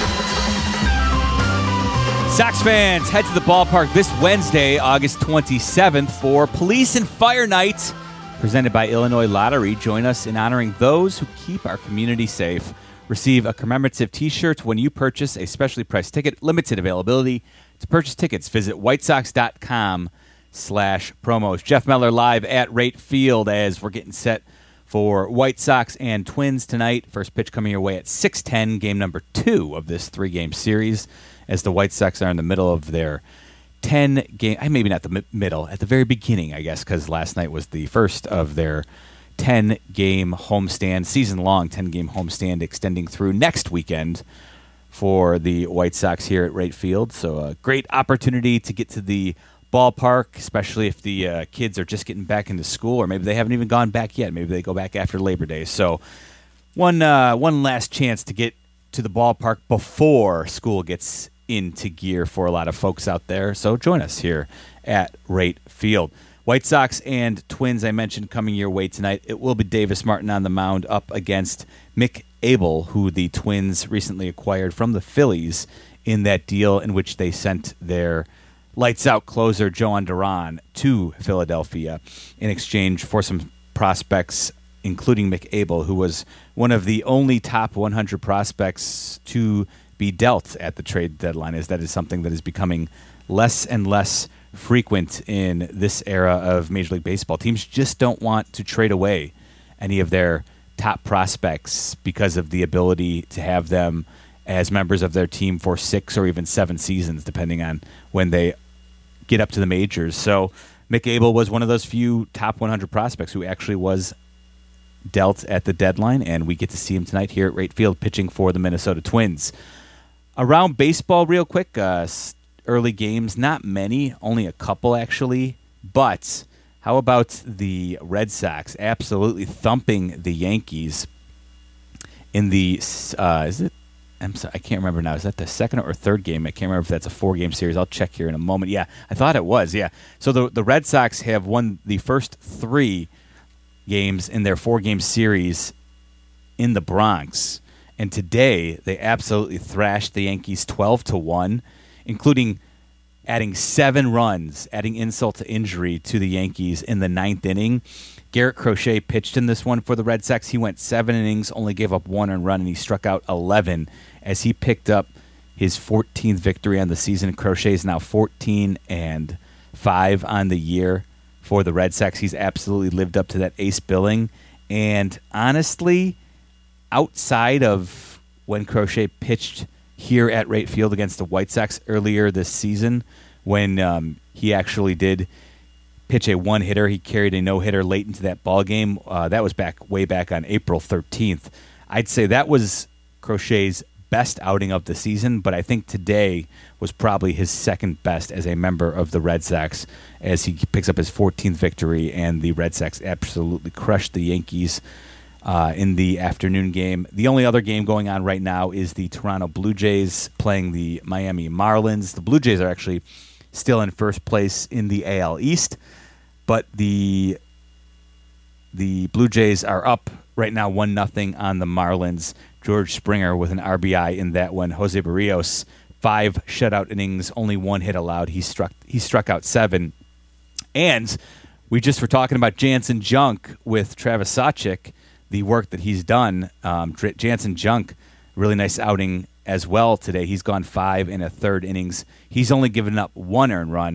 S4: Sox fans, head to the ballpark this Wednesday, August 27th for Police and Fire Night, presented by Illinois Lottery. Join us in honoring those who keep our community safe. Receive a commemorative T-shirt when you purchase a specially priced ticket. Limited availability. To purchase tickets, visit whitesox.com/promos. Jeff Meller live at Rate Field as we're getting set for White Sox and Twins tonight. First pitch coming your way at 6:10, game number 2 of this 3-game series, as the White Sox are in the middle of their 10-game, maybe not the middle, at the very beginning, I guess, because last night was the first of their 10-game homestand, season-long 10-game homestand, extending through next weekend for the White Sox here at Rate Field. So a great opportunity to get to the ballpark, especially if the kids are just getting back into school, or maybe they haven't even gone back yet. Maybe they go back after Labor Day. So one last chance to get to the ballpark before school gets into gear for a lot of folks out there. So join us here at Rate Field. White Sox and Twins, I mentioned, coming your way tonight. It will be Davis Martin on the mound up against Mick Abel, who the Twins recently acquired from the Phillies in that deal in which they sent their lights-out closer, Joan Duran, to Philadelphia in exchange for some prospects, including Mick Abel, who was one of the only top 100 prospects to be dealt at the trade deadline, as that is something that is becoming less and less frequent in this era of Major League Baseball. Teams just don't want to trade away any of their top prospects because of the ability to have them as members of their team for 6 or even 7 seasons, depending on when they get up to the majors. So Mick Abel was one of those few top 100 prospects who actually was dealt at the deadline, and we get to see him tonight here at Rate Field pitching for the Minnesota Twins. Around baseball real quick, early games, not many, only a couple actually, but how about the Red Sox absolutely thumping the Yankees in the, I can't remember now, is that the second or third game? I can't remember if that's a 4-game series. I'll check here in a moment. Yeah, I thought it was, yeah. So the Red Sox have won the first 3 games in their 4-game series in the Bronx. And today, they absolutely thrashed the Yankees 12-1, including adding 7 runs, adding insult to injury to the Yankees in the 9th inning. Garrett Crochet pitched in this one for the Red Sox. He went 7 innings, only gave up 1 earned run, and he struck out 11 as he picked up his 14th victory on the season. Crochet is now 14-5 on the year for the Red Sox. He's absolutely lived up to that ace billing. And honestly, outside of when Crochet pitched here at Rate Field against the White Sox earlier this season, when he actually did pitch a one-hitter, he carried a no-hitter late into that ball game. That was way back on April 13th. I'd say that was Crochet's best outing of the season, but I think today was probably his second best as a member of the Red Sox, as he picks up his 14th victory, and the Red Sox absolutely crushed the Yankees in the afternoon game. The only other game going on right now is the Toronto Blue Jays playing the Miami Marlins. The Blue Jays are actually still in first place in the AL East, but the Blue Jays are up right now 1-0 on the Marlins. George Springer with an RBI in that one. Jose Barrios, 5 shutout innings, only 1 hit allowed. He struck out 7. And we just were talking about Jansen Junk with Travis Sawchik, the work that he's done. Jansen Junk, really nice outing as well today. He's gone 5 1/3 innings. He's only given up 1 earned run,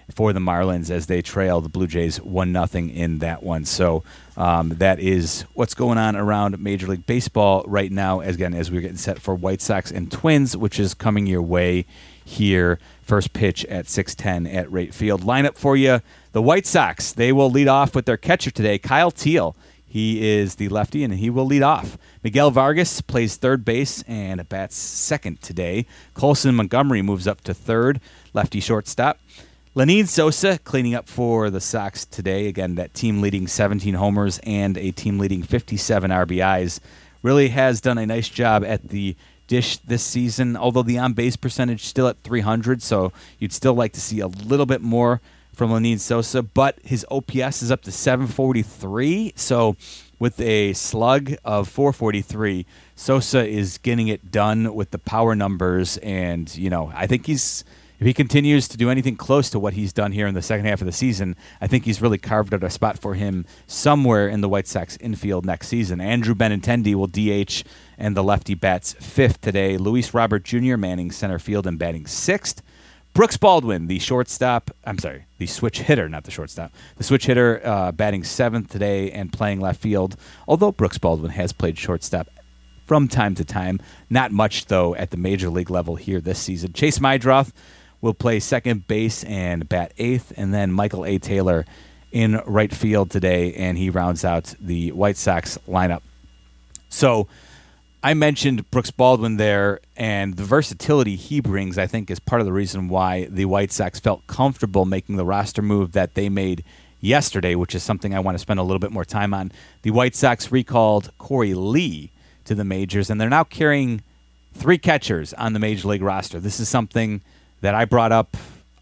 S4: for the Marlins as they trail the Blue Jays 1-0 in that one. So that is what's going on around Major League Baseball right now, as we're getting set for White Sox and Twins, which is coming your way here. First pitch at 6:10 at Wright Field. Lineup for you, the White Sox. They will lead off with their catcher today, Kyle Teal. He is the lefty, and he will lead off. Miguel Vargas plays third base and bats second today. Colson Montgomery moves up to third, lefty shortstop. Lenyn Sosa cleaning up for the Sox today. Again, that team-leading 17 homers and a team-leading 57 RBIs. Really has done a nice job at the dish this season, although the on-base percentage still at 300, so you'd still like to see a little bit more from Lenyn Sosa, but his OPS is up to 743, so with a slug of 443, Sosa is getting it done with the power numbers, and, I think if he continues to do anything close to what he's done here in the second half of the season, I think he's really carved out a spot for him somewhere in the White Sox infield next season. Andrew Benintendi will DH, and the lefty bats fifth today. Luis Robert Jr. manning center field and batting sixth. Brooks Baldwin, the switch hitter, not the shortstop. The switch hitter batting seventh today and playing left field, although Brooks Baldwin has played shortstop from time to time. Not much, though, at the major league level here this season. Chase Meidroth will play second base and bat eighth, and then Michael A. Taylor in right field today, and he rounds out the White Sox lineup. So I mentioned Brooks Baldwin there, and the versatility he brings, I think, is part of the reason why the White Sox felt comfortable making the roster move that they made yesterday, which is something I want to spend a little bit more time on. The White Sox recalled Corey Lee to the majors, and they're now carrying 3 catchers on the Major League roster. This is something that I brought up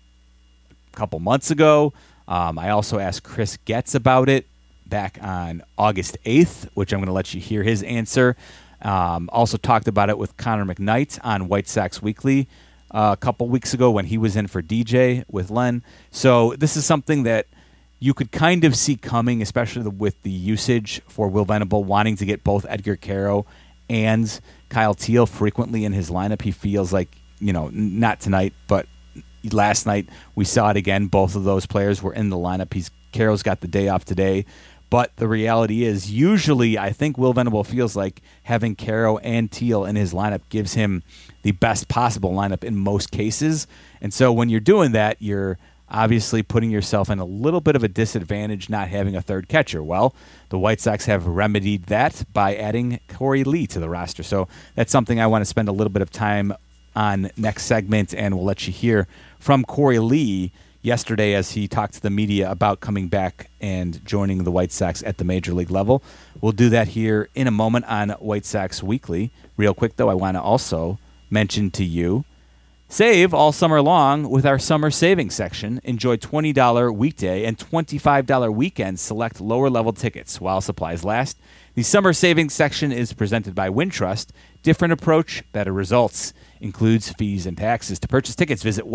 S4: a couple months ago. I also asked Chris Getz about it back on August 8th, which I'm going to let you hear his answer. Also talked about it with Connor McKnight on White Sox Weekly a couple weeks ago when he was in for DJ with Len. So this is something that you could kind of see coming, especially with the usage for Will Venable wanting to get both Edgar Quero and Kyle Teal frequently in his lineup. He feels like, not tonight, but last night we saw it again. Both of those players were in the lineup. Quero's got the day off today. But the reality is, usually I think Will Venable feels like having Quero and Teal in his lineup gives him the best possible lineup in most cases. And so when you're doing that, you're obviously putting yourself in a little bit of a disadvantage not having a third catcher. Well, the White Sox have remedied that by adding Corey Lee to the roster. So that's something I want to spend a little bit of time on next segment, and we'll let you hear from Corey Lee yesterday as he talked to the media about coming back and joining the White Sox at the major league level. We'll do that here in a moment on White Sox Weekly. Real quick, though, I want to also mention to you, save all summer long with our summer savings section. Enjoy $20 weekday and $25 weekend select lower-level tickets while supplies last. The summer savings section is presented by Wintrust. Different approach, better results. Includes fees and taxes. To purchase tickets, visit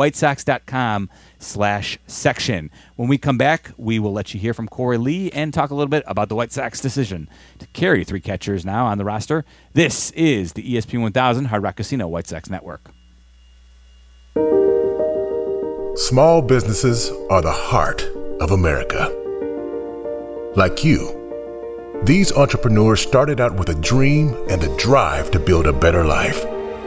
S4: whitesox.com/section. When we come back, we will let you hear from Corey Lee and talk a little bit about the White Sox decision to carry 3 catchers now on the roster. This is the ESPN 1000 Hard Rock Casino White Sox Network.
S11: Small businesses are the heart of America. Like you, these entrepreneurs started out with a dream and a drive to build a better life.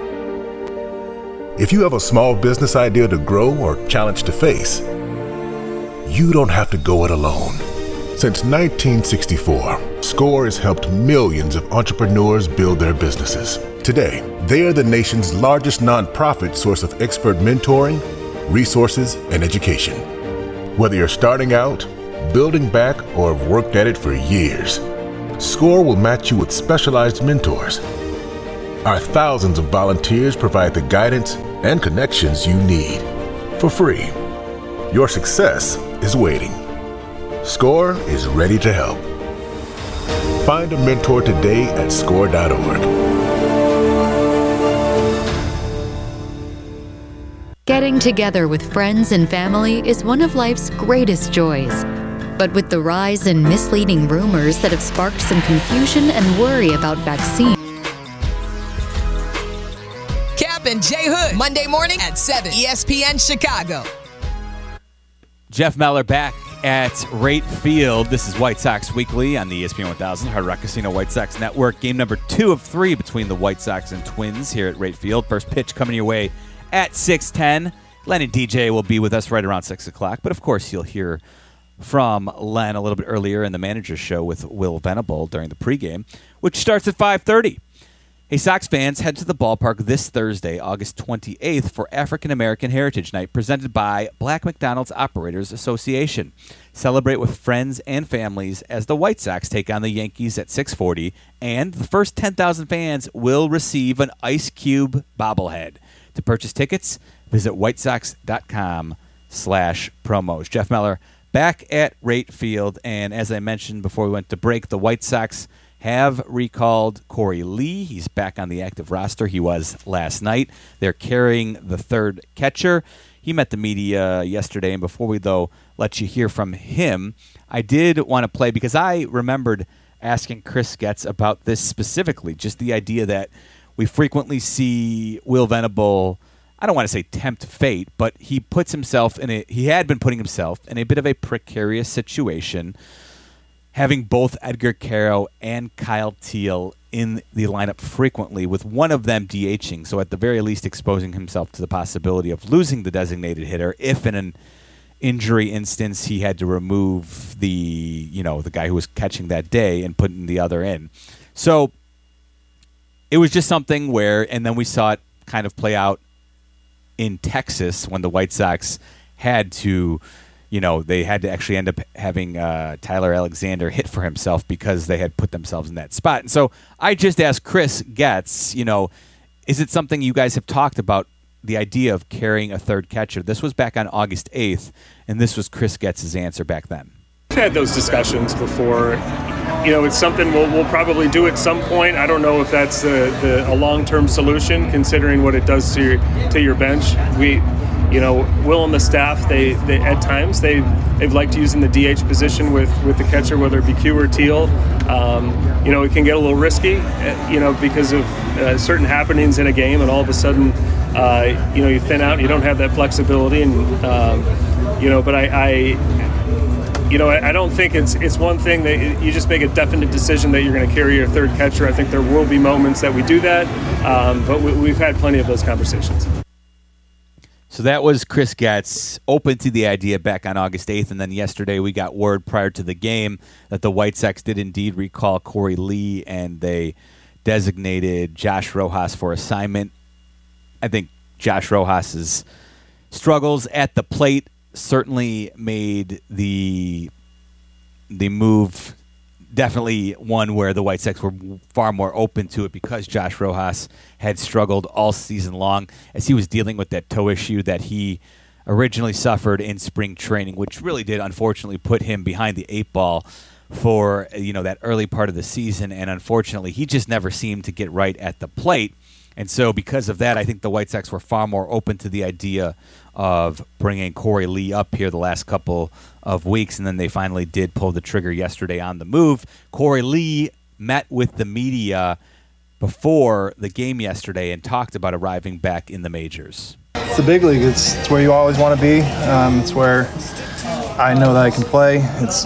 S11: If you have a small business idea to grow or challenge to face, you don't have to go it alone. Since 1964, SCORE has helped millions of entrepreneurs build their businesses. Today, they are the nation's largest nonprofit source of expert mentoring, resources, and education. Whether you're starting out, building back, or have worked at it for years, SCORE will match you with specialized mentors. Our thousands of volunteers provide the guidance and connections you need for free. Your success is waiting. SCORE is ready to help. Find a mentor today at SCORE.org.
S12: Getting together with friends and family is one of life's greatest joys. But with the rise in misleading rumors that have sparked some confusion and worry about vaccines,
S7: Cap and J Hood, Monday morning at 7, ESPN Chicago.
S4: Jeff Meller back at Rate Field. This is White Sox Weekly on the ESPN 1000 Hard Rock Casino White Sox Network. Game number 2 of 3 between the White Sox and Twins here at Rate Field. First pitch coming your way at 6:10. Len and DJ will be with us right around 6 o'clock. But, of course, you'll hear from Len a little bit earlier in the manager's show with Will Venable during the pregame, which starts at 5:30. Hey, Sox fans, head to the ballpark this Thursday, August 28th, for African American Heritage Night, presented by Black McDonald's Operators Association. Celebrate with friends and families as the White Sox take on the Yankees at 6:40, and the first 10,000 fans will receive an Ice Cube bobblehead. To purchase tickets, visit whitesox.com/promos. Jeff Meller back at Rate Field, and as I mentioned before we went to break, the White Sox have recalled Corey Lee. He's back on the active roster. He was last night. They're carrying the third catcher. He met the media yesterday, and before we, though, let you hear from him, I did want to play, because I remembered asking Chris Getz about this specifically, just the idea that we frequently see Will Venable, I don't want to say tempt fate, but he puts himself he had been putting himself in a bit of a precarious situation, having both Edgar Caro and Kyle Teel in the lineup frequently, with one of them DHing, so at the very least exposing himself to the possibility of losing the designated hitter if in an injury instance he had to remove the guy who was catching that day and putting the other in. So it was just something where, and then we saw it kind of play out in Texas when the White Sox had to, they had to actually end up having Tyler Alexander hit for himself because they had put themselves in that spot. And so I just asked Chris Getz, is it something you guys have talked about, the idea of carrying a third catcher? This was back on August 8th, and this was Chris Getz's answer back then.
S13: We've had those discussions before. It's something we'll probably do at some point. I don't know if that's a long-term solution, considering what it does to your bench. Will and the staff, they at times they've liked using the DH position with the catcher, whether it be Q or Teel. It can get a little risky, because of certain happenings in a game, and all of a sudden, you thin out. You don't have that flexibility, and But I don't think it's one thing that you just make a definite decision that you're going to carry your third catcher. I think there will be moments that we do that, but we've had plenty of those conversations.
S4: So that was Chris Getz, open to the idea back on August 8th, and then yesterday we got word prior to the game that the White Sox did indeed recall Corey Lee, and they designated Josh Rojas for assignment. I think Josh Rojas's struggles at the plate certainly made the move definitely one where the White Sox were far more open to it, because Josh Rojas had struggled all season long as he was dealing with that toe issue that he originally suffered in spring training, which really did unfortunately put him behind the 8 ball for that early part of the season, and unfortunately he just never seemed to get right at the plate. And so because of that, I think the White Sox were far more open to the idea of bringing Corey Lee up here the last couple of weeks, and then they finally did pull the trigger yesterday on the move. Corey Lee met with the media before the game yesterday and talked about arriving back in the majors.
S14: It's the big league. It's where you always want to be. It's where I know that I can play. It's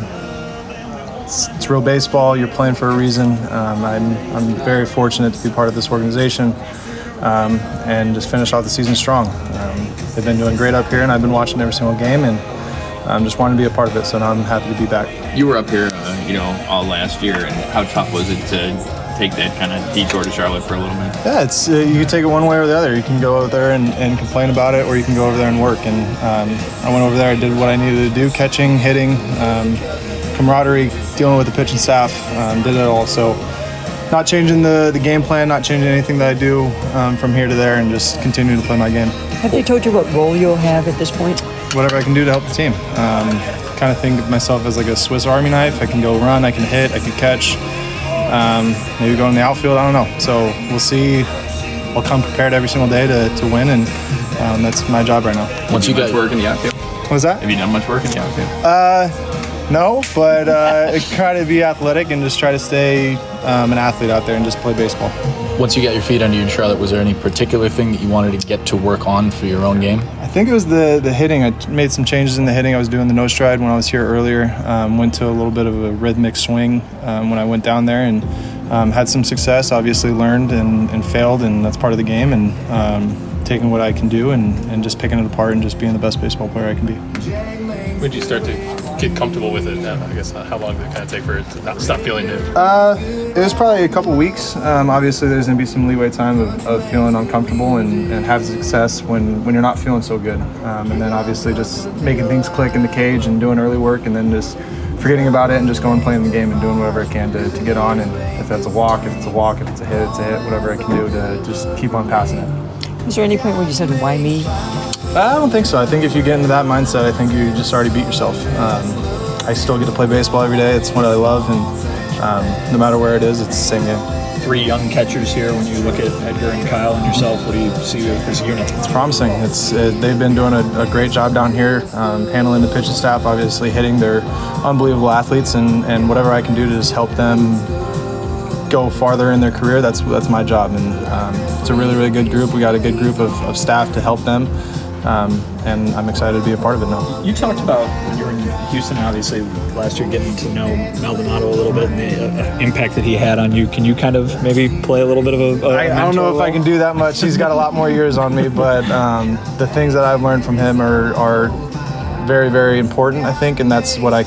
S14: real baseball. You're playing for a reason. I'm very fortunate to be part of this organization and just finish off the season strong. They've been doing great up here, and I've been watching every single game, and just wanted to be a part of it. So now I'm happy to be back.
S15: You were up here, all last year, and how tough was it to take that kind of detour to Charlotte for a little bit?
S14: Yeah, it's you can take it one way or the other. You can go over there and complain about it, or you can go over there and work. And I went over there, I did what I needed to do: catching, hitting. Camaraderie, dealing with the pitching staff, did it all. So not changing the game plan, not changing anything that I do from here to there, and just continuing to play my game.
S16: Have they told you what role you'll have at this point?
S14: Whatever I can do to help the team. Kind of think of myself as like a Swiss Army knife. I can go run, I can hit, I can catch, maybe go in the outfield, I don't know. So we'll see. I'll come prepared every single day to win, and that's my job right now.
S15: Once you got work in the outfield?
S14: What was that?
S15: Have you done much work in the outfield?
S14: No, but try to be athletic and just try to stay an athlete out there and just play baseball.
S15: Once you got your feet under you in Charlotte, was there any particular thing that you wanted to get to work on for your own game?
S14: I think it was the hitting. I made some changes in the hitting. I was doing the no stride when I was here earlier. Went to a little bit of a rhythmic swing when I went down there, and had some success. Obviously learned and failed, and that's part of the game. And taking what I can do and just picking it apart and just being the best baseball player I can be.
S17: When did you start to get comfortable with it? I guess how long did it kind of take for it to not stop feeling it?
S14: It was probably a couple weeks. Obviously, there's going to be some leeway time of feeling uncomfortable and having success when you're not feeling so good. And then obviously just making things click in the cage and doing early work, and then just forgetting about it and just going playing the game and doing whatever I can to get on. And if that's a walk, if it's a walk, if it's a hit, it's a hit, whatever I can do to just keep on passing it.
S16: Was there any point where you said, why me?
S14: I don't think so. I think if you get into that mindset, I think you just already beat yourself. I still get to play baseball every day. It's what I love, and no matter where it is, it's the same game.
S18: 3 young catchers here. When you look at Edgar and Kyle and yourself, what do you see as a unit?
S14: It's promising. They've been doing a great job down here, handling the pitching staff, obviously hitting. They're unbelievable athletes, and whatever I can do to just help them go farther in their career, that's my job. And it's a really, really good group. We got a good group of staff to help them. And I'm excited to be a part of it now.
S18: You talked about when you were in Houston, obviously, last year, getting to know Maldonado a little bit and the impact that he had on you. Can you kind of maybe play a little bit of a
S14: I don't know if I can do that much. He's got a lot more years on me, but the things that I've learned from him are very, very important, I think, and that's what I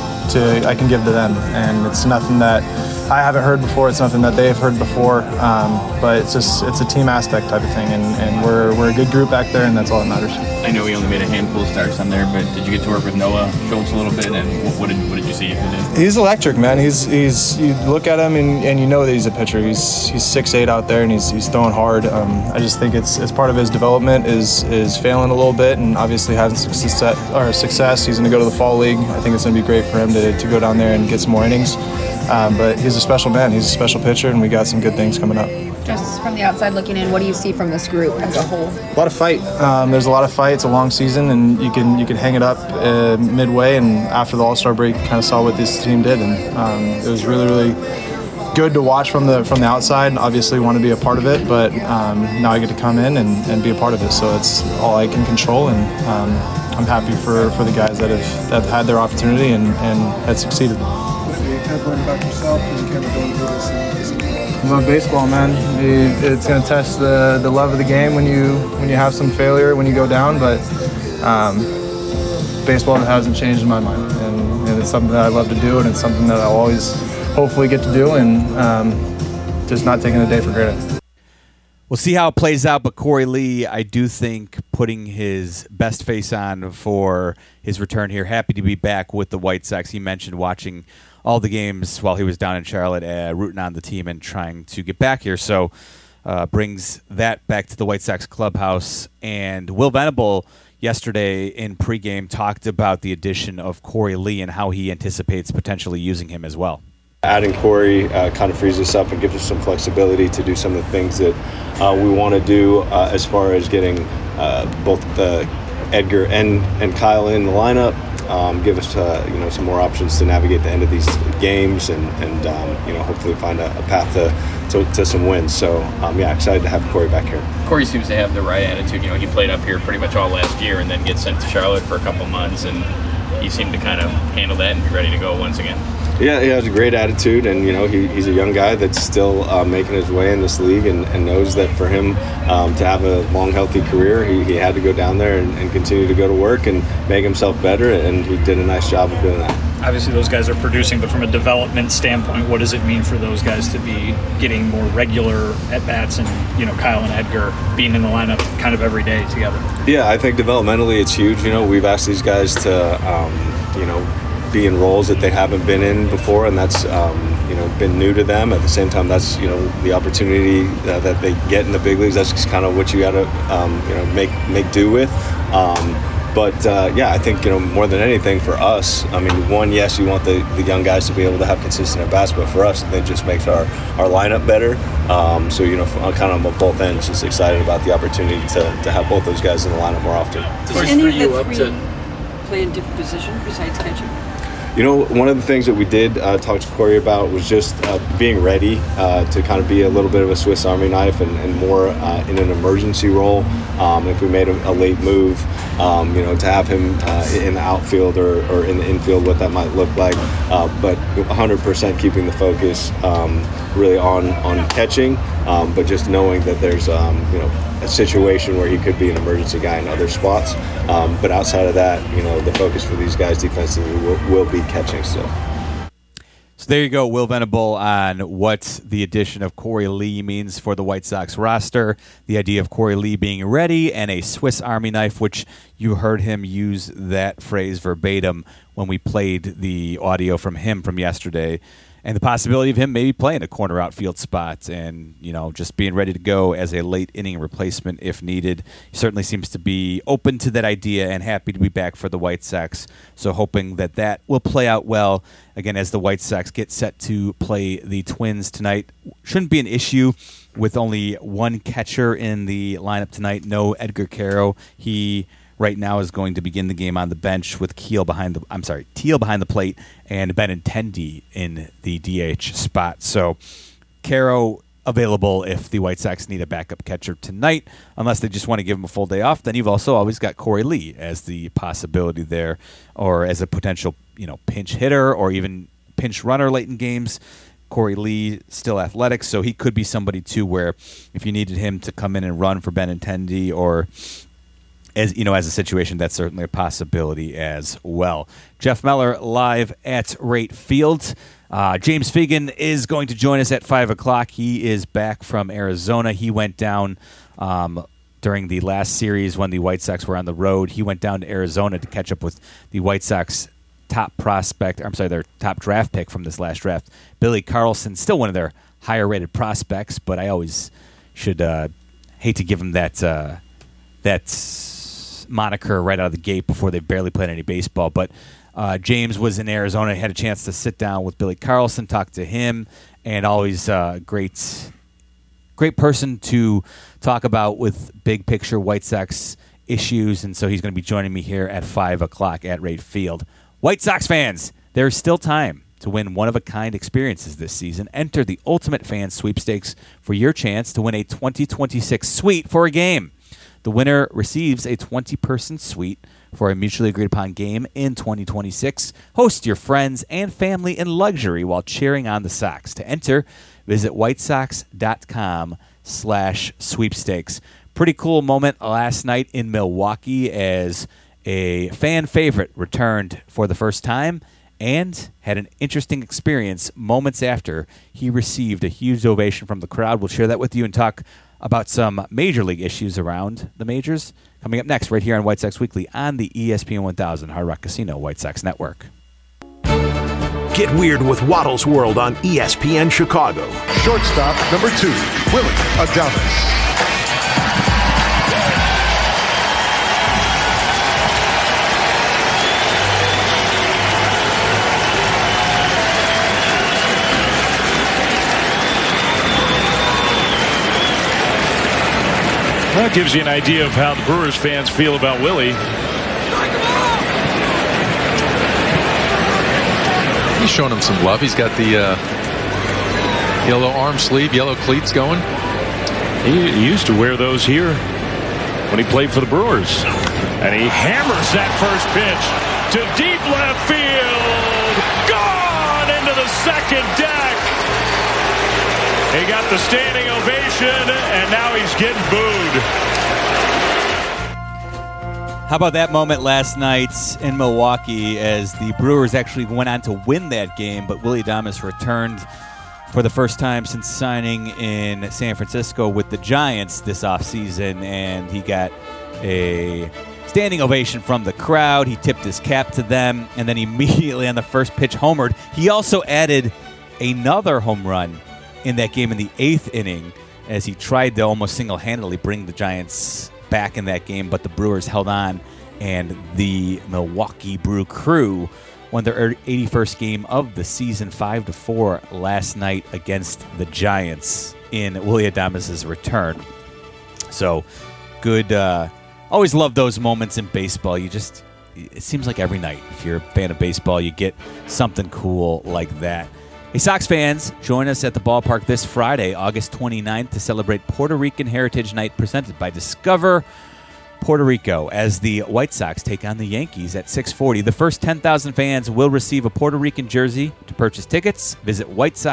S14: can give to them. And it's nothing that I haven't heard before. It's something that they've heard before, but it's a team aspect type of thing, and we're a good group back there, and that's all that matters.
S15: I know he only made a handful of starts on there, but did you get to work with Noah Schultz a little bit, and what did you see him do?
S14: He's electric, man. He's you look at him and you know that he's a pitcher. He's 6'8" out there, and he's throwing hard. I just think it's part of his development is failing a little bit, and obviously having success. He's going to go to the fall league. I think it's going to be great for him to go down there and get some more innings. But he's a special man. He's a special pitcher, and we got some good things coming up.
S19: Just from the outside looking in, what do you see from this group as a whole?
S14: A lot of fight. There's a lot of fight. It's a long season, and you can hang it up midway. And after the All-Star break, kind of saw what this team did, and it was really, really good to watch from the outside. And obviously, want to be a part of it, but now I get to come in and be a part of it. So it's all I can control, and I'm happy for the guys that have had their opportunity and had succeeded. About yourself and kind of going through this. I love baseball, man. It's going to test the love of the game when you have some failure, when you go down, but baseball hasn't changed in my mind, and it's something that I love to do, and it's something that I'll always hopefully get to do, and just not taking a day for granted.
S4: We'll see how it plays out, but Korey Lee, I do think, putting his best face on for his return here. Happy to be back with the White Sox. He mentioned watching all the games while he was down in Charlotte, rooting on the team and trying to get back here. So brings that back to the White Sox clubhouse. And Will Venable yesterday in pregame talked about the addition of Korey Lee and how he anticipates potentially using him as well.
S20: Adding Korey kind of frees us up and gives us some flexibility to do some of the things that we want to do as far as getting both Edgar and Kyle in the lineup. Give us some more options to navigate the end of these games and hopefully find a path to some wins. So excited to have Korey back here.
S15: Korey seems to have the right attitude. He played up here pretty much all last year and then gets sent to Charlotte for a couple months, and he seemed to kind of handle that and be ready to go once again.
S20: Yeah, he has a great attitude, and he's a young guy that's still making his way in this league, and knows that for him to have a long, healthy career, he had to go down there and continue to go to work and make himself better, and he did a nice job of doing that.
S18: Obviously, those guys are producing, but from a development standpoint, what does it mean for those guys to be getting more regular at-bats and, Kyle and Edgar being in the lineup kind of every day together? Yeah,
S20: I think developmentally it's huge. We've asked these guys to, be in roles that they haven't been in before, and that's been new to them. At the same time, that's the opportunity that they get in the big leagues. That's just kind of what you got to make do with. I think more than anything for us, yes, you want the young guys to be able to have consistent at bats, but for us, it just makes our lineup better. Kind of on both ends, just excited about the opportunity to have both those guys in the lineup more often.
S16: Does any of the three play in different positions besides catching?
S20: One of the things that we did talk to Korey about was just being ready to kind of be a little bit of a Swiss Army knife and more in an emergency role. If we made a late move, to have him in the outfield or in the infield, what that might look like. But 100% keeping the focus really on catching, but just knowing that there's a situation where he could be an emergency guy in other spots. But outside of that, the focus for these guys defensively will be catching still.
S4: So there you go, Will Venable on what the addition of Corey Lee means for the White Sox roster, the idea of Corey Lee being ready, and a Swiss Army knife, which you heard him use that phrase verbatim when we played the audio from him from yesterday, and the possibility of him maybe playing a corner outfield spot and, just being ready to go as a late inning replacement if needed. He certainly seems to be open to that idea and happy to be back for the White Sox. So hoping that will play out well, again, as the White Sox get set to play the Twins tonight. Shouldn't be an issue with only one catcher in the lineup tonight. No Edgar Quero. He right now is going to begin the game on the bench with Teal behind the plate and Benintendi in the DH spot. So Quero available if the White Sox need a backup catcher tonight, unless they just want to give him a full day off. Then you've also always got Corey Lee as the possibility there, or as a potential pinch hitter or even pinch runner late in games. Corey Lee still athletic, so he could be somebody too where if you needed him to come in and run for Benintendi or as a situation, that's certainly a possibility as well. Jeff Meller live at Rate Field. James Fegan is going to join us at 5 o'clock. He is back from Arizona. He went down during the last series when the White Sox were on the road. He went down to Arizona to catch up with the White Sox their top draft pick from this last draft, Billy Carlson, still one of their higher-rated prospects, but I always should hate to give him that moniker right out of the gate before they've barely played any baseball. But James was in Arizona, had a chance to sit down with Billy Carlson, talk to him, and always great person to talk about with big picture White Sox issues. And so he's going to be joining me here at 5 o'clock at Rate Field. White Sox fans, there's still time to win one-of-a-kind experiences this season. Enter the Ultimate Fan Sweepstakes for your chance to win a 2026 suite for a game. The winner receives a 20-person suite for a mutually agreed-upon game in 2026. Host your friends and family in luxury while cheering on the Sox. To enter, visit whitesox.com/sweepstakes. Pretty cool moment last night in Milwaukee as a fan favorite returned for the first time and had an interesting experience moments after he received a huge ovation from the crowd. We'll share that with you and talk about some major league issues around the majors coming up next right here on White Sox Weekly on the ESPN 1000 Hard Rock Casino White Sox Network.
S1: Get weird with Waddle's World on ESPN Chicago.
S21: Shortstop number 2, Willy Adames.
S22: That gives you an idea of how the Brewers fans feel about Willie.
S23: He's showing him some love. He's got the yellow arm sleeve, yellow cleats going.
S22: He used to wear those here when he played for the Brewers. And he hammers that first pitch to deep left field. Gone into the second deck. He got the standing ovation, and now he's getting booed.
S4: How about that moment last night in Milwaukee as the Brewers actually went on to win that game, but Willy Adames returned for the first time since signing in San Francisco with the Giants this offseason, and he got a standing ovation from the crowd. He tipped his cap to them, and then immediately on the first pitch homered. He also added another home run in that game in the 8th inning as he tried to almost single-handedly bring the Giants back in that game, but the Brewers held on, and the Milwaukee Brew Crew won their 81st game of the season 5-4 last night against the Giants in Willy Adames' return. So good. Always love those moments in baseball. It seems like every night, if you're a fan of baseball, you get something cool like that. Hey, Sox fans, join us at the ballpark this Friday, August 29th, to celebrate Puerto Rican Heritage Night presented by Discover Puerto Rico as the White Sox take on the Yankees at 6:40. The first 10,000 fans will receive a Puerto Rican jersey. To purchase tickets, visit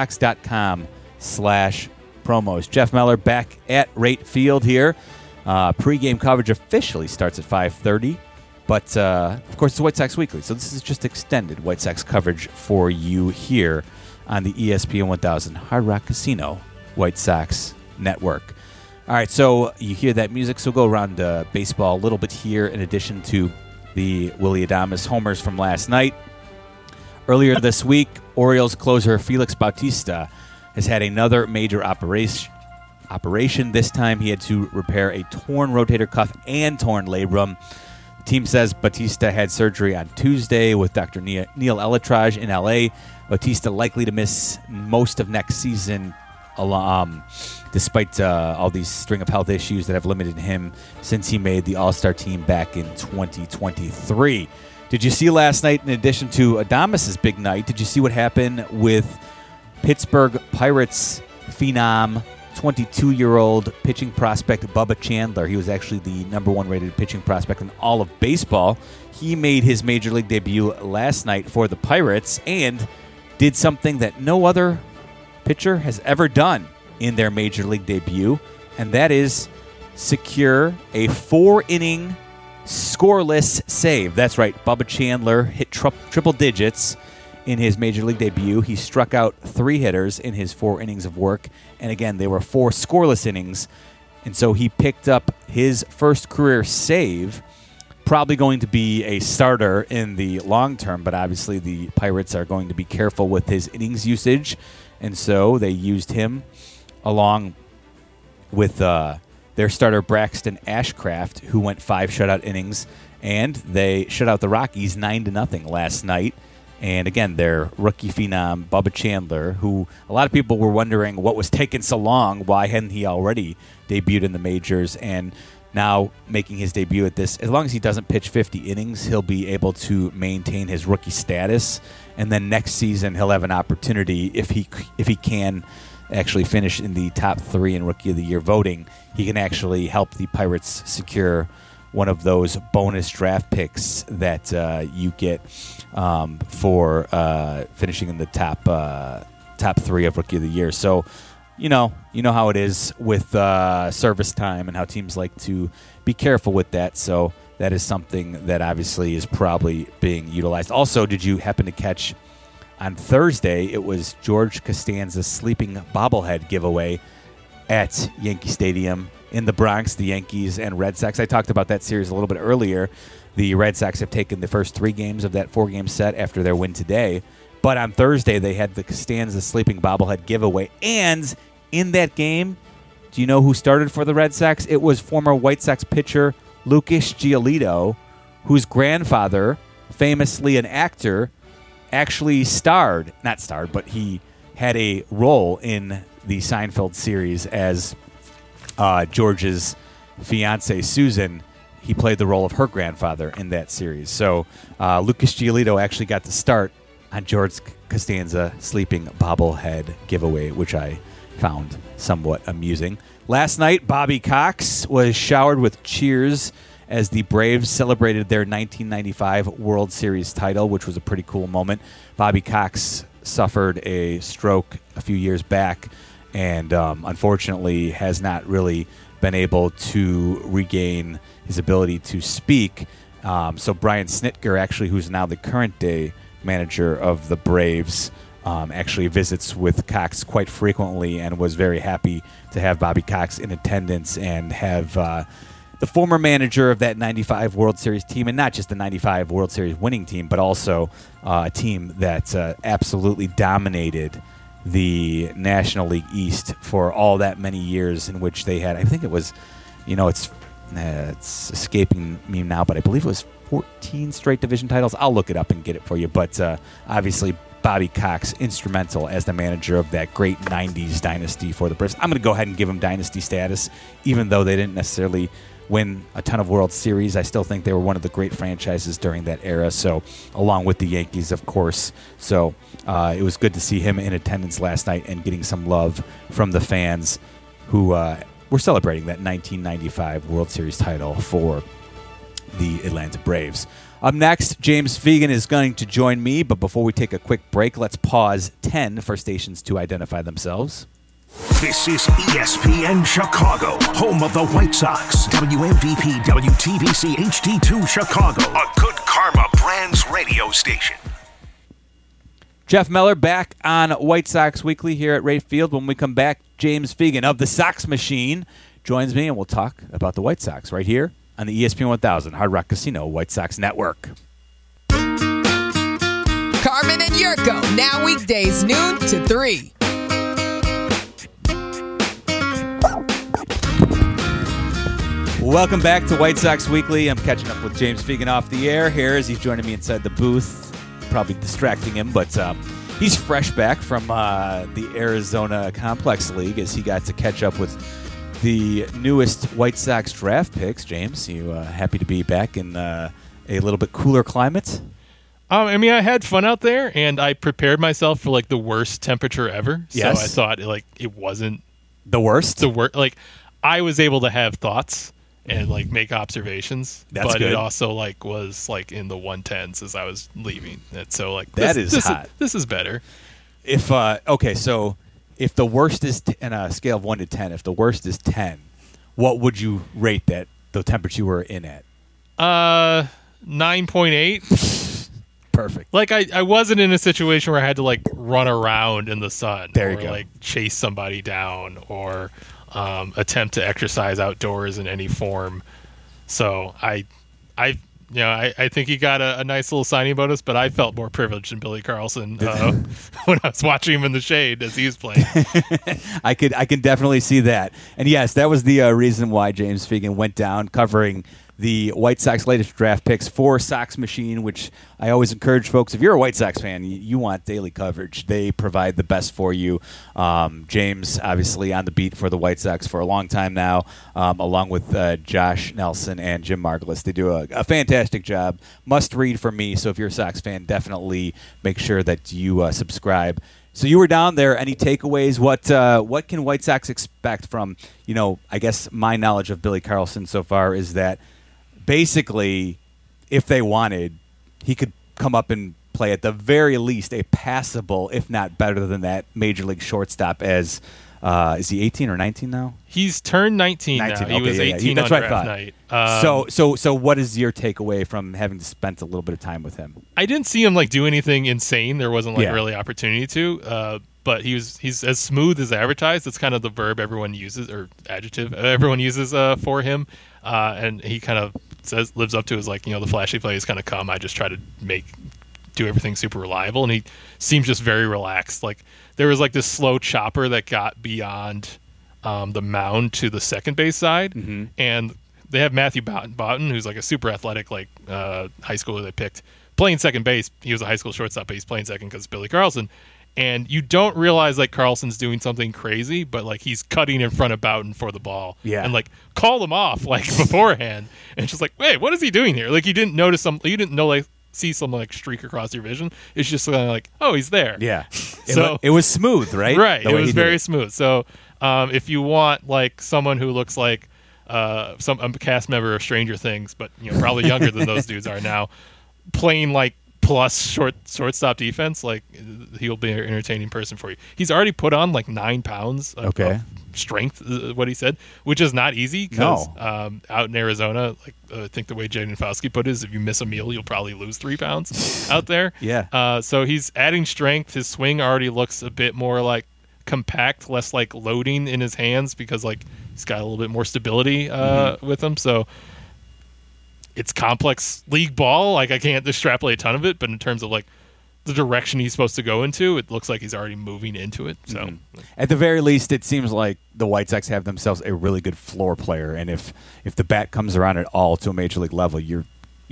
S4: whitesox.com/promos. Jeff Meller back at Rate Field here. Pre-game coverage officially starts at 5:30. But, of course, it's White Sox Weekly, so this is just extended White Sox coverage for you here on the ESPN 1000 Hard Rock Casino White Sox Network. All right, so you hear that music, so go around baseball a little bit here in addition to the Willy Adames homers from last night. Earlier this week, Orioles closer Felix Bautista has had another major operation. This time he had to repair a torn rotator cuff and torn labrum. The team says Bautista had surgery on Tuesday with Dr. Neil Elatrage in L.A. Bautista likely to miss most of next season, despite all these string of health issues that have limited him since he made the All-Star team back in 2023. Did you see last night, in addition to Adames' big night, did you see what happened with Pittsburgh Pirates phenom, 22-year-old pitching prospect Bubba Chandler? He was actually the number 1 rated pitching prospect in all of baseball. He made his major league debut last night for the Pirates and did something that no other pitcher has ever done in their major league debut, and that is secure a 4-inning scoreless save. That's right, Bubba Chandler hit triple digits in his major league debut. He struck out 3 hitters in his 4 innings of work, and again, they were 4 scoreless innings, and so he picked up his first career save. Probably going to be a starter in the long term, but obviously the Pirates are going to be careful with his innings usage, and so they used him along with their starter Braxton Ashcraft, who went 5 shutout innings, and they shut out the Rockies 9-0 last night. And again, their rookie phenom, Bubba Chandler, who a lot of people were wondering what was taking so long, why hadn't he already debuted in the majors, and now making his debut at this. As long as he doesn't pitch 50 innings, he'll be able to maintain his rookie status, and then next season he'll have an opportunity, if he can actually finish in the top 3 in Rookie of the Year voting, he can actually help the Pirates secure one of those bonus draft picks that you get for finishing in the top 3 of Rookie of the Year. So, you know how it is with service time and how teams like to be careful with that. So that is something that obviously is probably being utilized. Also, did you happen to catch on Thursday, it was George Costanza's sleeping bobblehead giveaway at Yankee Stadium in the Bronx, the Yankees and Red Sox. I talked about that series a little bit earlier. The Red Sox have taken the first 3 games of that 4-game set after their win today. But on Thursday, they had the Costanza sleeping bobblehead giveaway. And in that game, do you know who started for the Red Sox? It was former White Sox pitcher Lucas Giolito, whose grandfather, famously an actor, actually but he had a role in the Seinfeld series as George's fiancée, Susan. He played the role of her grandfather in that series. So Lucas Giolito actually got to start on George Costanza sleeping bobblehead giveaway, which I found somewhat amusing. Last night, Bobby Cox was showered with cheers as the Braves celebrated their 1995 World Series title, which was a pretty cool moment. Bobby Cox suffered a stroke a few years back and unfortunately has not really been able to regain his ability to speak. So Brian Snitker, actually, who's now the current day manager of the Braves, actually visits with Cox quite frequently and was very happy to have Bobby Cox in attendance and have the former manager of that 95 World Series team, and not just the 95 World Series winning team, but also a team that absolutely dominated the National League East for all that many years, in which they had, I think it was, it's escaping me now, but I believe it was 14 straight division titles. I'll look it up and get it for you. But obviously, Bobby Cox, instrumental as the manager of that great 90s dynasty for the Braves. I'm going to go ahead and give him dynasty status, even though they didn't necessarily win a ton of World Series. I still think they were one of the great franchises during that era, so along with the Yankees, of course. So it was good to see him in attendance last night and getting some love from the fans who were celebrating that 1995 World Series title for the Atlanta Braves. Up next, James Fegan is going to join me, but before we take a quick break, let's pause 10 for stations to identify themselves.
S1: This is ESPN Chicago, home of the White Sox. WMVP WTBC HD2 Chicago, a Good Karma Brands radio station.
S4: Jeff Meller back on White Sox Weekly here at Wright Field. When we come back, James Fegan of the Sox Machine joins me, and we'll talk about the White Sox right here on the ESPN 1000 Hard Rock Casino White Sox Network.
S7: Carmen and Yurko, now weekdays noon to 3.
S4: Welcome back to White Sox Weekly. I'm catching up with James Fegan off the air here as he's joining me inside the booth. Probably distracting him, but he's fresh back from the Arizona Complex League as he got to catch up with the newest White Sox draft picks. James, you happy to be back in a little bit cooler climate?
S17: I mean, I had fun out there, and I prepared myself for like the worst temperature ever.
S4: Yes.
S17: So I thought like it wasn't
S4: the worst.
S17: Like I was able to have thoughts and like make observations,
S4: That's
S17: but
S4: good.
S17: it also like was like in the 110s as I was leaving. And so like
S4: That is hot.
S17: This is better.
S4: If okay, so if the worst is in a scale of 1 to 10, if the worst is 10, what would you rate that the temperature you were in at?
S17: 9.8.
S4: Perfect.
S17: Like I wasn't in a situation where I had to like run around in the sun,
S4: There you
S17: or
S4: go.
S17: like chase somebody down, or attempt to exercise outdoors in any form. So I think he got a nice little signing bonus, but I felt more privileged than Billy Carlson when I was watching him in the shade as he was playing.
S4: I can definitely see that. And yes, that was the reason why James Fegan went down covering the White Sox latest draft picks for Sox Machine, which I always encourage folks, if you're a White Sox fan, you want daily coverage. They provide the best for you. James, obviously, on the beat for the White Sox for a long time now, along with Josh Nelson and Jim Margulis. They do a fantastic job. Must read for me, so if you're a Sox fan, definitely make sure that you subscribe. So you were down there. Any takeaways? What can White Sox expect from, I guess my knowledge of Billy Carlson so far is that basically, if they wanted, he could come up and play at the very least a passable, if not better than that, major league shortstop as, is he 18 or 19 now?
S17: He's turned 19 now.
S4: Okay,
S17: He was 18
S4: That's
S17: on
S4: what I
S17: draft
S4: thought.
S17: night.
S4: So what is your takeaway from having spent a little bit of time with him?
S17: I didn't see him like do anything insane. There wasn't like
S4: Yeah.
S17: really opportunity to. But he's as smooth as advertised. That's kind of the verb everyone uses, or adjective everyone uses for him. And he kind of lives up to his like, the flashy plays kind of come. I just try to do everything super reliable, and he seems just very relaxed. Like there was like this slow chopper that got beyond the mound to the second base side, and they have Matthew Boughton, who's like a super athletic like high schooler they picked, playing second base. He was a high school shortstop, but he's playing second because Billy Carlson. And you don't realize like Carlson's doing something crazy, but like he's cutting in front of Boughton for the ball, and like call him off like beforehand, and it's just like, wait, what is he doing here? Like you didn't notice see some like streak across your vision. It's just kind of like, oh, he's there.
S4: Yeah.
S17: So
S4: it was smooth, right?
S17: Right.
S4: The
S17: It
S4: way
S17: was
S4: he did
S17: very
S4: it.
S17: smooth. So if you want like someone who looks like a cast member of Stranger Things, but probably younger than those dudes are now, playing like plus shortstop defense, like he'll be an entertaining person for you. He's already put on like 9 pounds of strength, what he said, which is not easy because out in Arizona, like I think the way Jaden Fauski put it is if you miss a meal, you'll probably lose 3 pounds out there.
S4: Yeah.
S17: So he's adding strength. His swing already looks a bit more like compact, less like loading in his hands because like he's got a little bit more stability with him. So it's complex league ball. Like I can't extrapolate a ton of it, but in terms of like the direction he's supposed to go into, it looks like he's already moving into it. So
S4: at the very least, it seems like the White Sox have themselves a really good floor player, and if the bat comes around at all to a major league level, you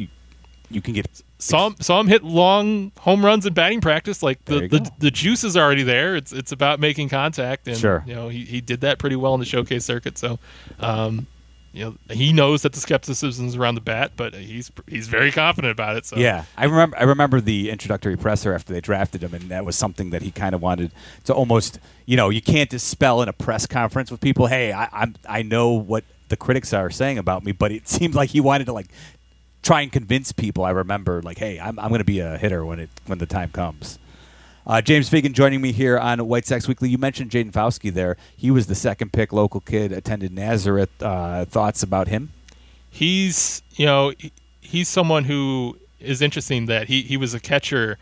S4: can get
S17: saw him hit long home runs in batting practice. Like the juice is already there. It's about making contact, and
S4: Sure.
S17: He did that pretty well in the showcase circuit. So he knows that the skepticism is around the bat, but he's very confident about it. So
S4: yeah, I remember the introductory presser after they drafted him, and that was something that he kind of wanted to almost, you can't dispel in a press conference with people. Hey, I know what the critics are saying about me, but it seemed like he wanted to like try and convince people. I remember, like, hey, I'm going to be a hitter when the time comes. James Fegan joining me here on White Sox Weekly. You mentioned Jaden Fauske there. He was the second pick, local kid, attended Nazareth. Thoughts about him?
S17: He's someone who is interesting that he was a catcher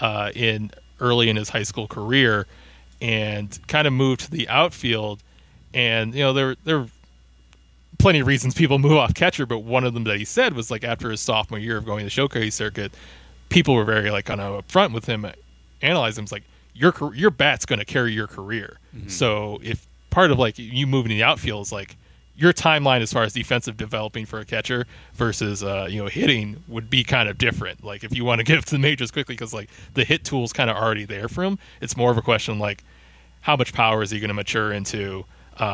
S17: early in his high school career and kind of moved to the outfield. And there are plenty of reasons people move off catcher, but one of them that he said was like after his sophomore year of going to the showcase circuit, people were very like kind of upfront with him, analyzed him. It's like your bat's going to carry your career. Mm-hmm. So if part of like you moving in the outfield is like your timeline as far as defensive developing for a catcher versus hitting would be kind of different. Like if you want to get up to the majors quickly because like the hit tool's kind of already there for him, it's more of a question like how much power is he going to mature into.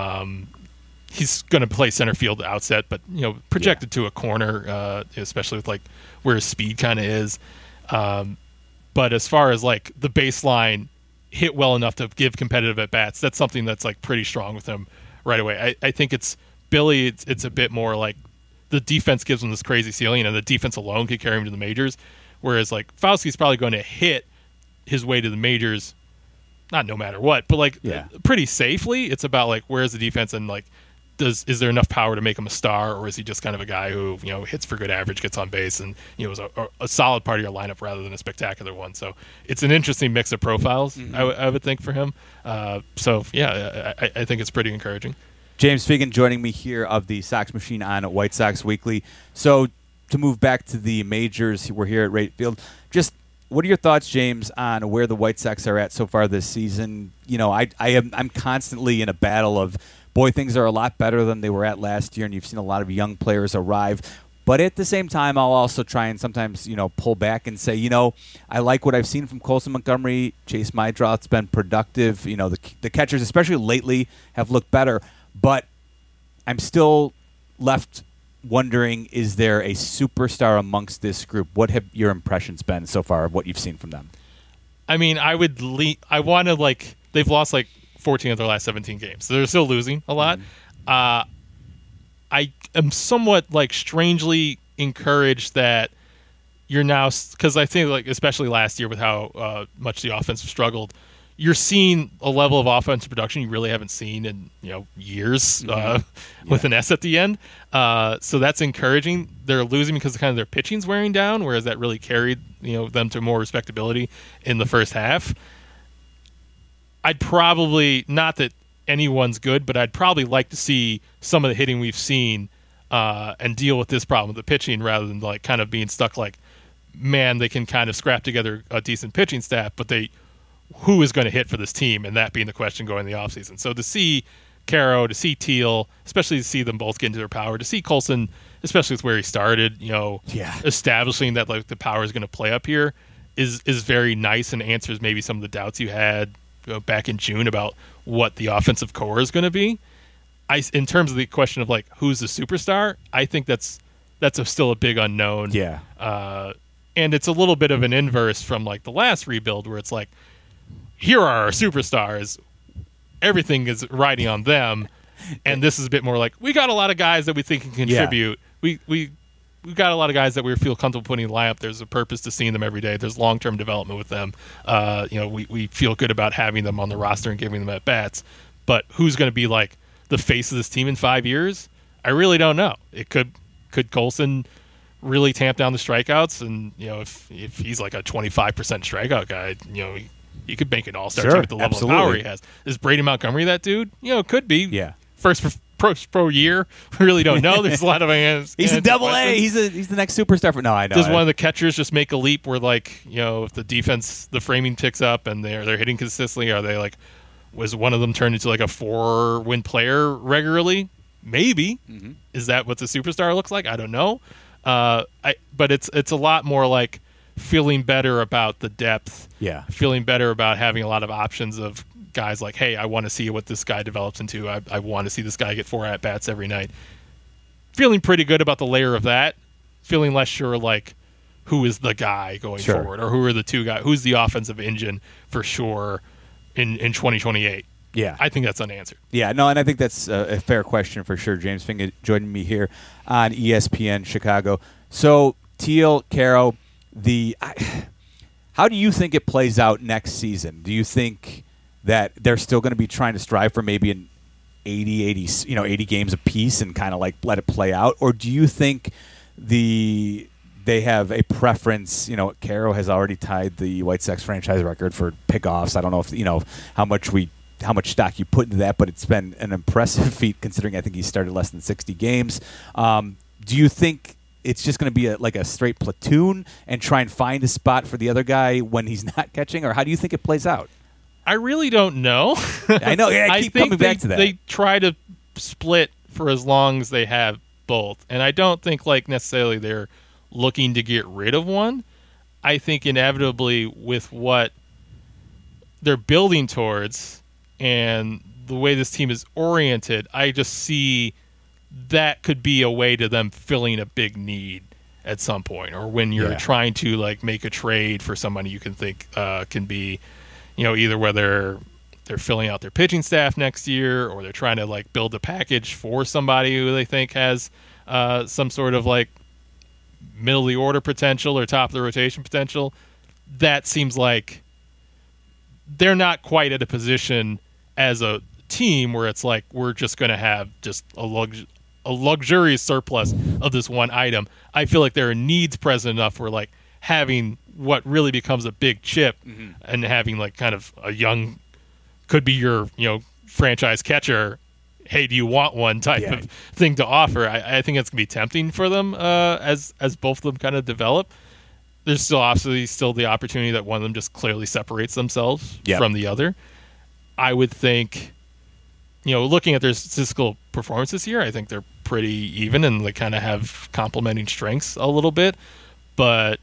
S17: He's going to play center field outset, but projected to a corner, especially with like where his speed kind of is. But as far as like the baseline hit well enough to give competitive at bats, that's something that's like pretty strong with him right away. I think it's Billy. It's a bit more like the defense gives him this crazy ceiling, and the defense alone could carry him to the majors. Whereas like Fauske's probably going to hit his way to the majors, not no matter what, but like pretty safely. It's about like where's the defense and like is there enough power to make him a star, or is he just kind of a guy who hits for good average, gets on base, and is a solid part of your lineup rather than a spectacular one. So it's an interesting mix of profiles. Mm-hmm. I would think for him. I think it's pretty encouraging.
S4: James Fegan joining me here of the Sox Machine on White Sox Weekly. So to move back to the majors, we're here at Wright Field. Just what are your thoughts, James, on where the White Sox are at so far this season? I'm constantly in a battle of, boy, things are a lot better than they were at last year, and you've seen a lot of young players arrive. But at the same time, I'll also try and sometimes, pull back and say, I like what I've seen from Colson Montgomery. Chase Mydroth's been productive. The catchers, especially lately, have looked better. But I'm still left wondering, is there a superstar amongst this group? What have your impressions been so far of what you've seen from them?
S17: I mean, they've lost like 14 of their last 17 games. So they're still losing a lot. Mm-hmm. I am somewhat like strangely encouraged that you're now, because I think like especially last year with how much the offense struggled, you're seeing a level of offensive production you really haven't seen in years with an S at the end. So that's encouraging. They're losing because kind of their pitching's wearing down, whereas that really carried them to more respectability in the first half. I'd probably, not that anyone's good, but I'd probably like to see some of the hitting we've seen and deal with this problem with the pitching rather than like kind of being stuck like, man, they can kind of scrap together a decent pitching staff, but who is going to hit for this team, and that being the question going in the offseason. So to see Caro, to see Teal, especially to see them both get into their power, to see Colson, especially with where he started, establishing that like the power is going to play up here is very nice and answers maybe some of the doubts you had back in June about what the offensive core is going to be. In terms of the question of like who's the superstar, I think that's still a big unknown.
S4: Yeah.
S17: And it's a little bit of an inverse from like the last rebuild where it's like, here are our superstars. Everything is riding on them. And this is a bit more like, we got a lot of guys that we think can contribute. Yeah. We've got a lot of guys that we feel comfortable putting in the lineup. There's a purpose to seeing them every day. There's long-term development with them. We feel good about having them on the roster and giving them at-bats. But who's going to be like the face of this team in 5 years? I really don't know. It could Colson really tamp down the strikeouts? And, if he's like a 25% strikeout guy, he could make an all-star team with the level of power he has. Is Brady Montgomery that dude? Could be.
S4: Yeah.
S17: First pro year. We really don't know. There's a lot of
S4: he's a double A. He's the next superstar. No, I know.
S17: Does one of the catchers just make a leap where like, if the defense, the framing picks up and they're hitting consistently, are they like, was one of them turned into like a 4-win player regularly? Maybe. Mm-hmm. Is that what the superstar looks like? I don't know. But it's a lot more like feeling better about the depth.
S4: Yeah.
S17: Feeling better about having a lot of options of guys like, hey, I want to see what this guy develops into. I want to see this guy get 4 at-bats every night. Feeling pretty good about the layer of that. Feeling less sure like who is the guy going forward, or who are the two guys, who's the offensive engine for sure in 2028.
S4: Yeah.
S17: I think that's unanswered.
S4: Yeah, no, and I think that's a fair question for sure. James Fegan joining me here on ESPN Chicago. So Teal, Caro, how do you think it plays out next season? Do you think that they're still going to be trying to strive for maybe an 80 games apiece and kind of like let it play out, or do you think they have a preference? Caro has already tied the White Sox franchise record for pickoffs. I don't know if how much stock you put into that, but it's been an impressive feat considering I think he started less than 60 games. Do you think it's just going to be like a straight platoon and try and find a spot for the other guy when he's not catching, or how do you think it plays out?
S17: I really don't know.
S4: I know. I keep coming back to that.
S17: They try to split for as long as they have both, and I don't think necessarily they're looking to get rid of one. I think inevitably with what they're building towards and the way this team is oriented, I just see that could be a way to them filling a big need at some point, or when you're trying to make a trade for somebody you can think can be, either whether they're filling out their pitching staff next year or they're trying to build a package for somebody who they think has some sort of middle of the order potential or top of the rotation potential. That seems like they're not quite at a position as a team where it's we're just going to have just a luxurious surplus of this one item. I feel like there are needs present enough where having what really becomes a big chip and having kind of a young, could be your franchise catcher, hey, do you want one type of thing to offer. I think it's gonna be tempting for them as both of them kind of develop. There's still obviously the opportunity that one of them just clearly separates themselves from the other. I would think, looking at their statistical performance this year, I think they're pretty even and they kind of have complementing strengths a little bit. But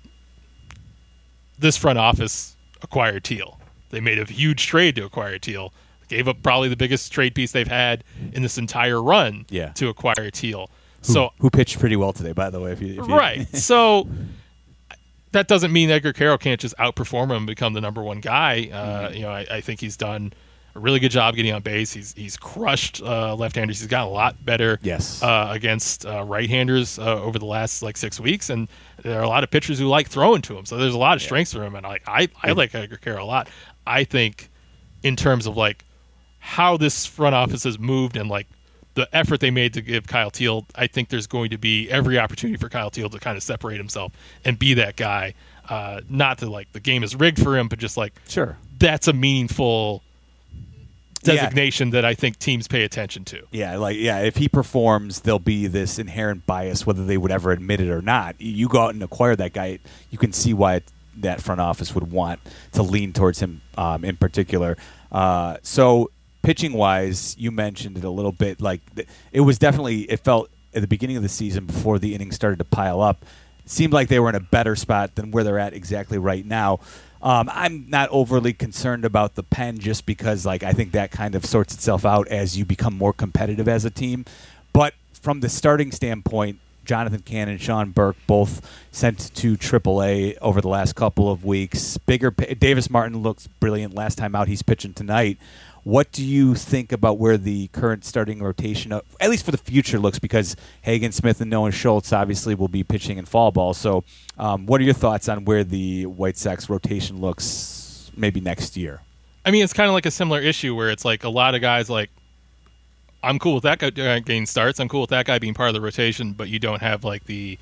S17: this front office acquired Teal. They made a huge trade to acquire Teal. Gave up probably the biggest trade piece they've had in this entire run to acquire Teal.
S4: Who pitched pretty well today, by the way. If you
S17: right. So that doesn't mean Edgar Caro can't just outperform him and become the number one guy. I think he's done a really good job getting on base. He's crushed left-handers. He's gotten a lot better against right-handers over the last 6 weeks, and there are a lot of pitchers who like throwing to him. So there's a lot of strengths for him, and I like Edgar Caro a lot. I think in terms of how this front office has moved and the effort they made to give Kyle Teal, I think there's going to be every opportunity for Kyle Teal to kind of separate himself and be that guy. Not that the game is rigged for him, but just that's a meaningful designation that I think teams pay attention to.
S4: If he performs, there'll be this inherent bias, whether they would ever admit it or not. You go out and acquire that guy, you can see why that front office would want to lean towards him in particular. So pitching-wise, you mentioned it a little bit. It was definitely, it felt at the beginning of the season before the innings started to pile up, it seemed like they were in a better spot than where they're at exactly right now. I'm not overly concerned about the pen just because I think that kind of sorts itself out as you become more competitive as a team. But from the starting standpoint, Jonathan Cannon, Sean Burke, both sent to AAA over the last couple of weeks. Davis Martin looks brilliant last time out. He's pitching tonight. What do you think about where the current starting rotation, at least for the future, looks? Because Hagen Smith and Noah Schultz obviously will be pitching in fall ball. So what are your thoughts on where the White Sox rotation looks maybe next year?
S17: I mean, it's kind of like a similar issue where it's a lot of guys I'm cool with that guy getting starts. I'm cool with that guy being part of the rotation, but you don't have the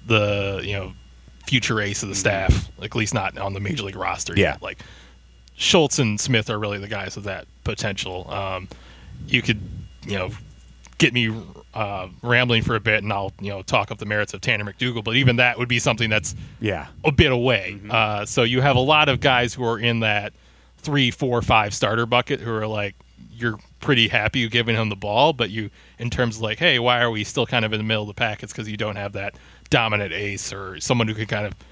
S17: future ace of the staff, at least not on the major league roster yet. Schultz and Smith are really the guys with that potential. You could, get me rambling for a bit, and I'll, talk up the merits of Tanner McDougal, but even that would be something that's a bit away. So you have a lot of guys who are in that 3, 4, 5 starter bucket who are you're pretty happy giving him the ball, but you, in terms of hey, why are we still kind of in the middle of the pack? It's because you don't have that dominant ace or someone who can kind of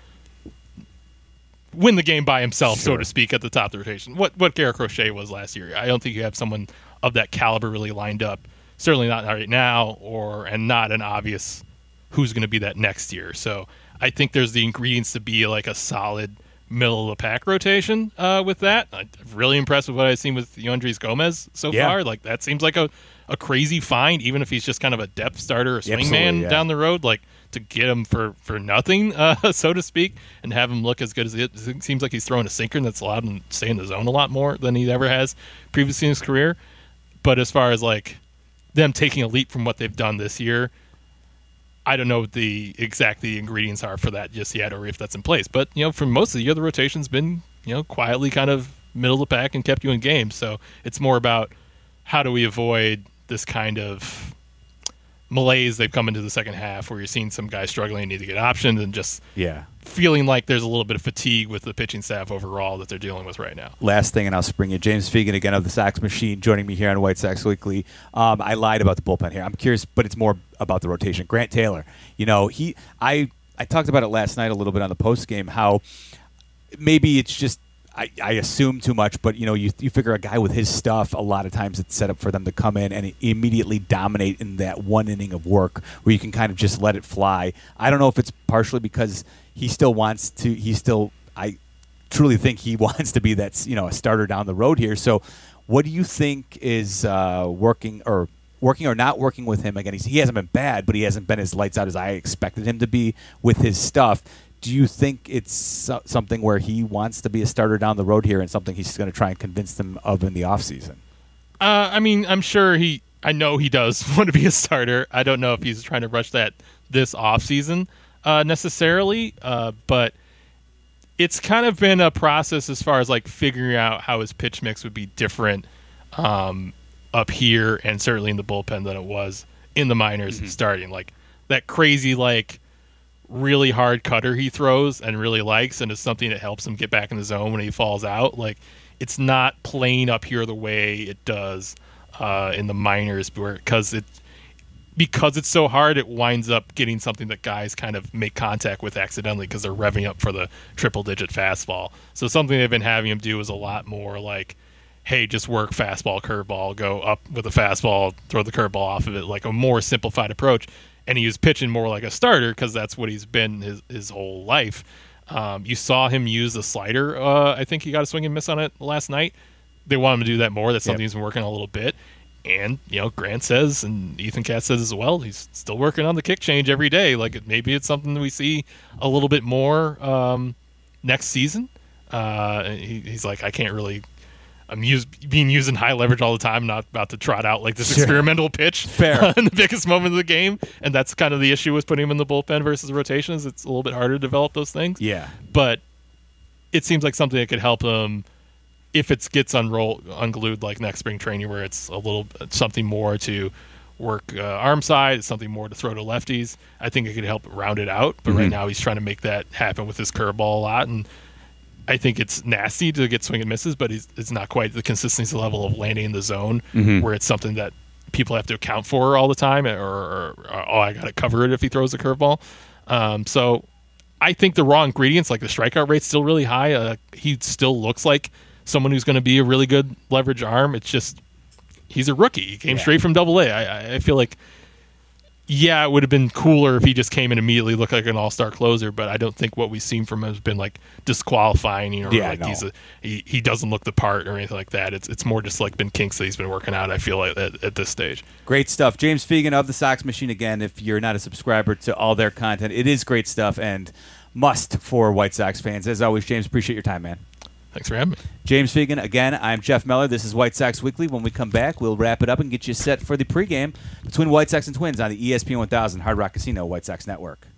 S17: win the game by himself, so to speak, at the top of the rotation. What Garrett Crochet was last year. I don't think you have someone of that caliber really lined up. Certainly not right now, and not an obvious who's going to be that next year. So I think there's the ingredients to be a solid middle of the pack rotation with that. I'm really impressed with what I've seen with Yandres Gomez so far. That seems like a crazy find, even if he's just kind of a depth starter or swingman down the road. to get him for nothing, so to speak, and have him look as good as it seems like he's throwing a sinker that's allowed him to stay in the zone a lot more than he ever has previously in his career. But as far as like them taking a leap from what they've done this year, I don't know what the ingredients are for that just yet, or if that's in place. But for most of the year, the rotation's been quietly kind of middle of the pack and kept you in games. So it's more about how do we avoid this kind of malaise they've come into the second half where you're seeing some guys struggling and need to get options, and just feeling like there's a little bit of fatigue with the pitching staff overall that they're dealing with right now.
S4: Last thing, and I'll spring you. James Fegan, again, of the Sox Machine, joining me here on White Sox Weekly. I lied about the bullpen here. I'm curious, but it's more about the rotation. Grant Taylor, I talked about it last night a little bit on the post game, how maybe it's just I assume too much, but you figure a guy with his stuff, a lot of times it's set up for them to come in and immediately dominate in that one inning of work where you can kind of just let it fly. I don't know if it's partially because he still wants to. I truly think he wants to be that a starter down the road here. So, what do you think is working or not working with him? Again, he hasn't been bad, but he hasn't been as lights out as I expected him to be with his stuff. Do you think it's something where he wants to be a starter down the road here and something he's going to try and convince them of in the offseason?
S17: I mean, I'm sure I know he does want to be a starter. I don't know if he's trying to rush that this offseason necessarily, but it's kind of been a process as far as like figuring out how his pitch mix would be different up here and certainly in the bullpen than it was in the minors starting. Like that crazy, really hard cutter he throws and really likes, and is something that helps him get back in the zone when he falls out. Like, it's not playing up here the way it does in the minors, because it's so hard, it winds up getting something that guys kind of make contact with accidentally because they're revving up for the triple-digit fastball. So something they've been having him do is a lot more like, hey, just work fastball, curveball, go up with a fastball, throw the curveball off of it, like a more simplified approach. And he was pitching more like a starter because that's what he's been his whole life. You saw him use the slider. I think he got a swing and miss on it last night. They want him to do that more. That's something he's been working on a little bit. And, Grant says, and Ethan Katz says as well, he's still working on the kick change every day. Like, maybe it's something that we see a little bit more next season. He's like, I can't really... I'm being used in high leverage all the time, not about to trot out like this experimental pitch in the biggest moment of the game. And that's kind of the issue with putting him in the bullpen versus rotations. It's a little bit harder to develop those things.
S4: Yeah.
S17: But it seems like something that could help him if it gets unglued like next spring training, where it's something more to work arm side, it's something more to throw to lefties. I think it could help round it out. But right now he's trying to make that happen with his curveball a lot. And I think it's nasty to get swing and misses, but it's not quite the consistency level of landing in the zone where it's something that people have to account for all the time, or I got to cover it if he throws a curveball. So I think the raw ingredients, like the strikeout rate's still really high. He still looks like someone who's going to be a really good leverage arm. It's just he's a rookie. He came straight from Double-A. I feel like, it would have been cooler if he just came and immediately looked like an all-star closer, but I don't think what we've seen from him has been like disqualifying, he doesn't look the part or anything like that. It's more just like been kinks that he's been working out, I feel like, at this stage.
S4: Great stuff. James Fegan of the Sox Machine. Again, if you're not a subscriber to all their content, it is great stuff and must for White Sox fans. As always, James, appreciate your time, man.
S17: Thanks for having me.
S4: James Fegan. Again, I'm Jeff Meller. This is White Sox Weekly. When we come back, we'll wrap it up and get you set for the pregame between White Sox and Twins on the ESPN 1000 Hard Rock Casino White Sox Network.